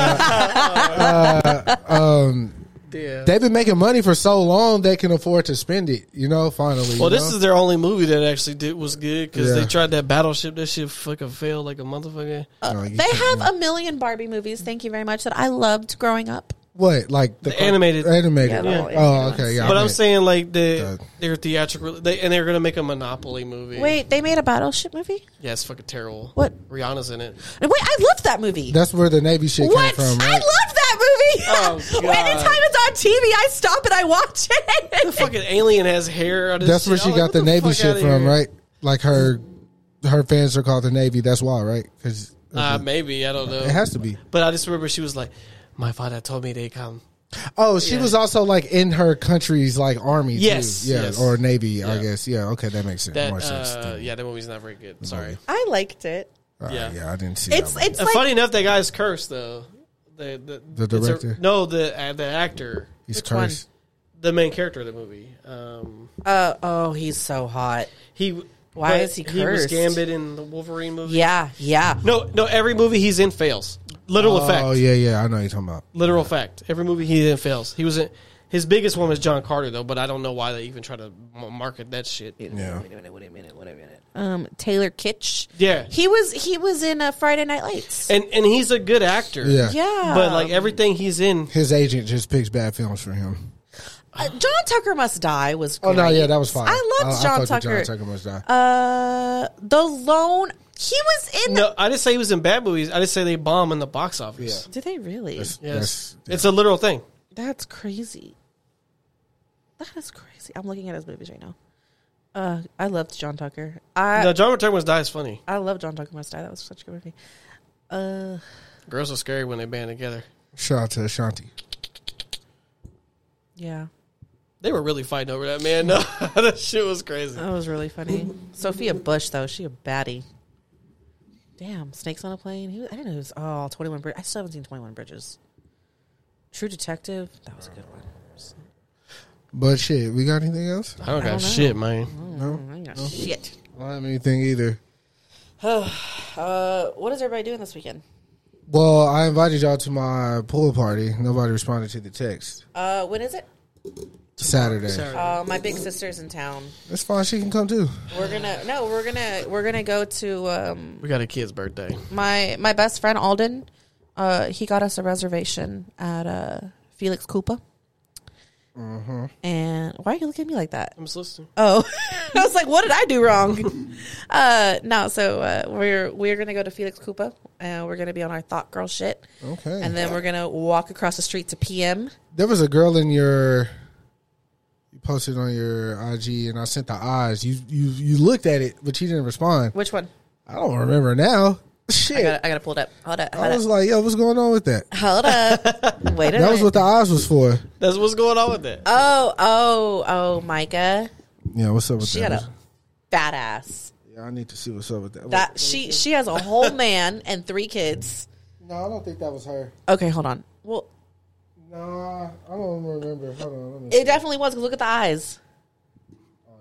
Uh, uh, um,
Yeah.
they've been making money for so long they can afford to spend it. You know, finally.
Well,
you
this
know?
is their only movie that actually did was good because
Yeah.
they tried that Battleship. That shit fucking failed like a motherfucker.
No, you
They
can't-
have a million Barbie movies. Thank you very much that I loved growing up.
what like
The animated.
animated.
Yeah, the
oh,
animated ones.
okay, yeah.
But
I
I'm
meant-
saying like the
The-
they're theatrical, they, and they're gonna make a Monopoly movie.
Wait, they made a Battleship movie?
yeah, it's fucking terrible.
What?
Rihanna's in it.
Wait, I loved that movie.
that's where the Navy shit
What?
came from,
I
right?
loved that movie.
Oh, God.
Anytime it's on T V, I stop and I watch
The
it.
fucking alien has hair. On his
That's where
shit.
she
I'm
got
like,
the
what
Navy
fuck
shit
outta
from,
here?
right? Like her, her fans are called the Navy. That's why, right? Because
Uh, maybe I don't know.
it has to be.
But I just remember she was like, "My father told me they come."
Oh, she
Yeah.
was also like in her country's like army,
Yes,
too. yeah,
yes.
or Navy, I
Yeah.
guess. Yeah, okay, that makes sense.
That
more sense.
uh, yeah, that movie's not very good. Sorry.
I liked it.
Uh,
yeah.
yeah, I didn't see.
It's
that one.
it's
And
like
funny enough, that guy's cursed though. The the,
The
it's a-
director?
no, the uh, the actor,
He's
which one?
cursed.
the main character of the movie. Um,
uh oh, he's so hot.
he
Why
but
is he
He was
cursed?
Gambit in the Wolverine movie.
Yeah, yeah.
No, no. Every movie he's in fails. Literal
Oh
fact.
yeah, yeah, I know what you're talking about.
Literal fact. Every movie he's in fails. He was in. His biggest one was John Carter though, but I don't know why they even try to m- market that shit.
Yeah,
Wait a minute, wait a minute, wait a minute. Um, Taylor Kitsch.
Yeah.
He was he was in uh, Friday Night Lights.
And and he's a good actor.
yeah.
Yeah,
But like everything he's in,
His agent just picks bad films for him.
uh, John Tucker Must Die was. Great.
Oh no, yeah, that was fine.
I loved
I,
John
I fucked with
Tucker.
John Tucker must die.
Uh, The Lone. He was in.
no, I didn't say he was in bad movies. I just say they bomb in the box office.
Did they really?
That's-
Yes,
that's-
it's a literal thing.
That's crazy. That is crazy. I'm looking at his movies right now. Uh, I loved John Tucker. I
No, John Tucker Must Die is funny.
I love John Tucker Must Die. That was such a good movie. Uh,
Girls are scary when they band together.
Shout out to Ashanti.
yeah,
They were really fighting over that man. No, that shit was crazy.
that was really funny. Sophia Bush though, she a baddie. Damn, Snakes on a Plane. He was, I didn't know he was. Oh, twenty-one Bridges. I still haven't seen twenty-one Bridges. True Detective. That was a good one.
But shit, we got anything else?
I don't got
don't know.
shit, man.
No,
I ain't got shit.
I don't have anything either.
Uh, what is everybody doing this weekend?
Well, I invited y'all to my pool party. Nobody responded to the text.
Uh, when is it?
Saturday.
Saturday.
Uh, my big sister's in town.
That's fine. She can come too.
We're gonna no, we're gonna we're gonna go to um
We got a kid's birthday.
my my best friend Alden. Uh, he got us a reservation at uh Felix Koopa.
Mm-hmm.
And why are you looking at me like that?
I'm just listening.
Oh, I was like, what did I do wrong? uh, no, so uh, we're we're gonna go to Felix Koopa, and we're gonna be on our Thought Girl shit,
Okay.
and then we're gonna walk across the street to P M.
There was a girl in your. You posted on your I G, and I sent the eyes. You you you looked at it, but you didn't respond.
Which one?
I don't remember now.
I
Shit.
gotta, I gotta pull it up. Hold up.
I
Hold
was
up.
like, yo, what's going on with that?
Hold up. Wait a
That
minute.
was what the eyes was for.
That's what's going on with that.
Oh, oh, oh, Micah.
Yeah, what's up with
She
that?
got a badass.
Yeah, I need to see what's up with that.
That she she has a whole man and three kids.
No, I don't think that was her.
Okay, hold on. Well,
No, I don't remember. Hold on, let me
it definitely was. 'Cause look at the eyes.
Oh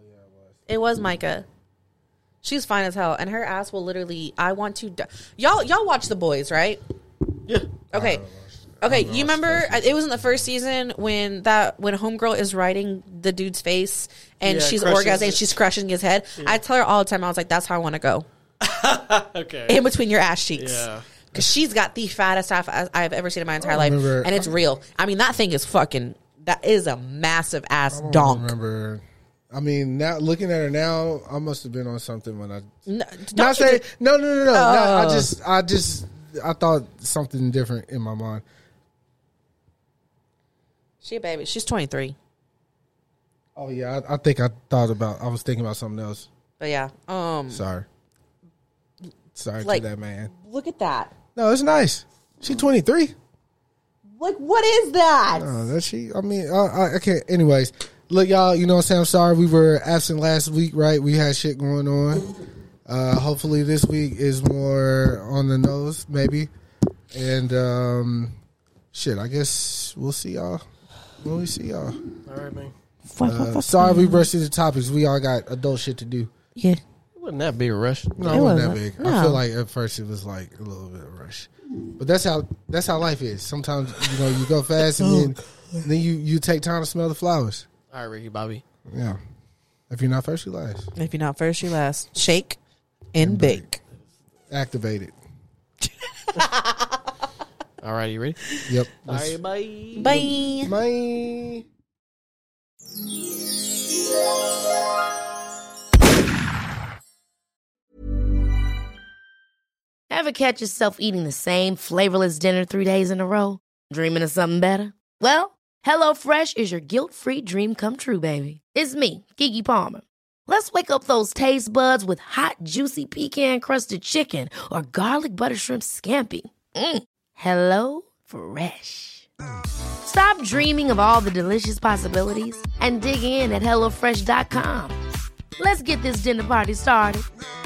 It was Micah. She's fine as hell, and her ass will literally. I want to. Die. Y'all, y'all watch The Boys, right?
Yeah.
Okay. Okay. You remember it was in the first season when that when homegirl is riding the dude's face and
Yeah,
she's
crushes
orgasming,
it.
she's crushing his head.
Yeah.
I tell her all the time. I was like, "That's how I want to go."
Okay.
In between your ass cheeks.
Yeah.
Because she's got the fattest ass I've ever seen in my entire life,
remember-
and it's real. I mean, that thing is fucking. That is a massive ass
I don't
donk.
remember. I mean, now looking at her now, I must have been on something when I.
No,
Not
don't
say
you
no, no, no, no, no. I
Oh.
just, I just, I thought something different in my mind.
She a baby. She's twenty-three.
Oh yeah, I, I think I thought about. I was thinking about something else.
But yeah, um,
Sorry, sorry
like-
to that man.
look at that.
No, it's nice. She twenty three.
Like, what is that?
Oh, that she. I mean, I, I, I can't. Anyways, look, y'all. You know what I'm saying? I'm sorry we were absent last week. Right? We had shit going on. Uh, hopefully this week is more on the nose, maybe. And um, shit, I guess we'll see y'all when we see y'all.
All right, man.
Uh, sorry we rushed through the topics. We all got adult shit to do.
Yeah.
It wasn't that big a rush.
No,
It
it wasn't that
wasn't.
big. I
No.
feel like at first it was like a little bit of a rush, but that's how that's how life is. Sometimes you know you go fast and then then you you take time to smell the flowers.
All right, Ricky Bobby.
Yeah, if you're not first, you last.
If you're not first, you last. Shake and bake.
Activate it.
All right, you ready?
Yep.
All right, bye.
Bye.
Bye.
Ever catch yourself eating the same flavorless dinner three days in a row? Dreaming of something better? Well, HelloFresh is your guilt-free dream come true, baby. It's me, Keke Palmer. Let's wake up those taste buds with hot, juicy pecan-crusted chicken or garlic butter shrimp scampi. Mm. Hello Fresh. Stop dreaming of all the delicious possibilities and dig in at HelloFresh dot com. Let's get this dinner party started.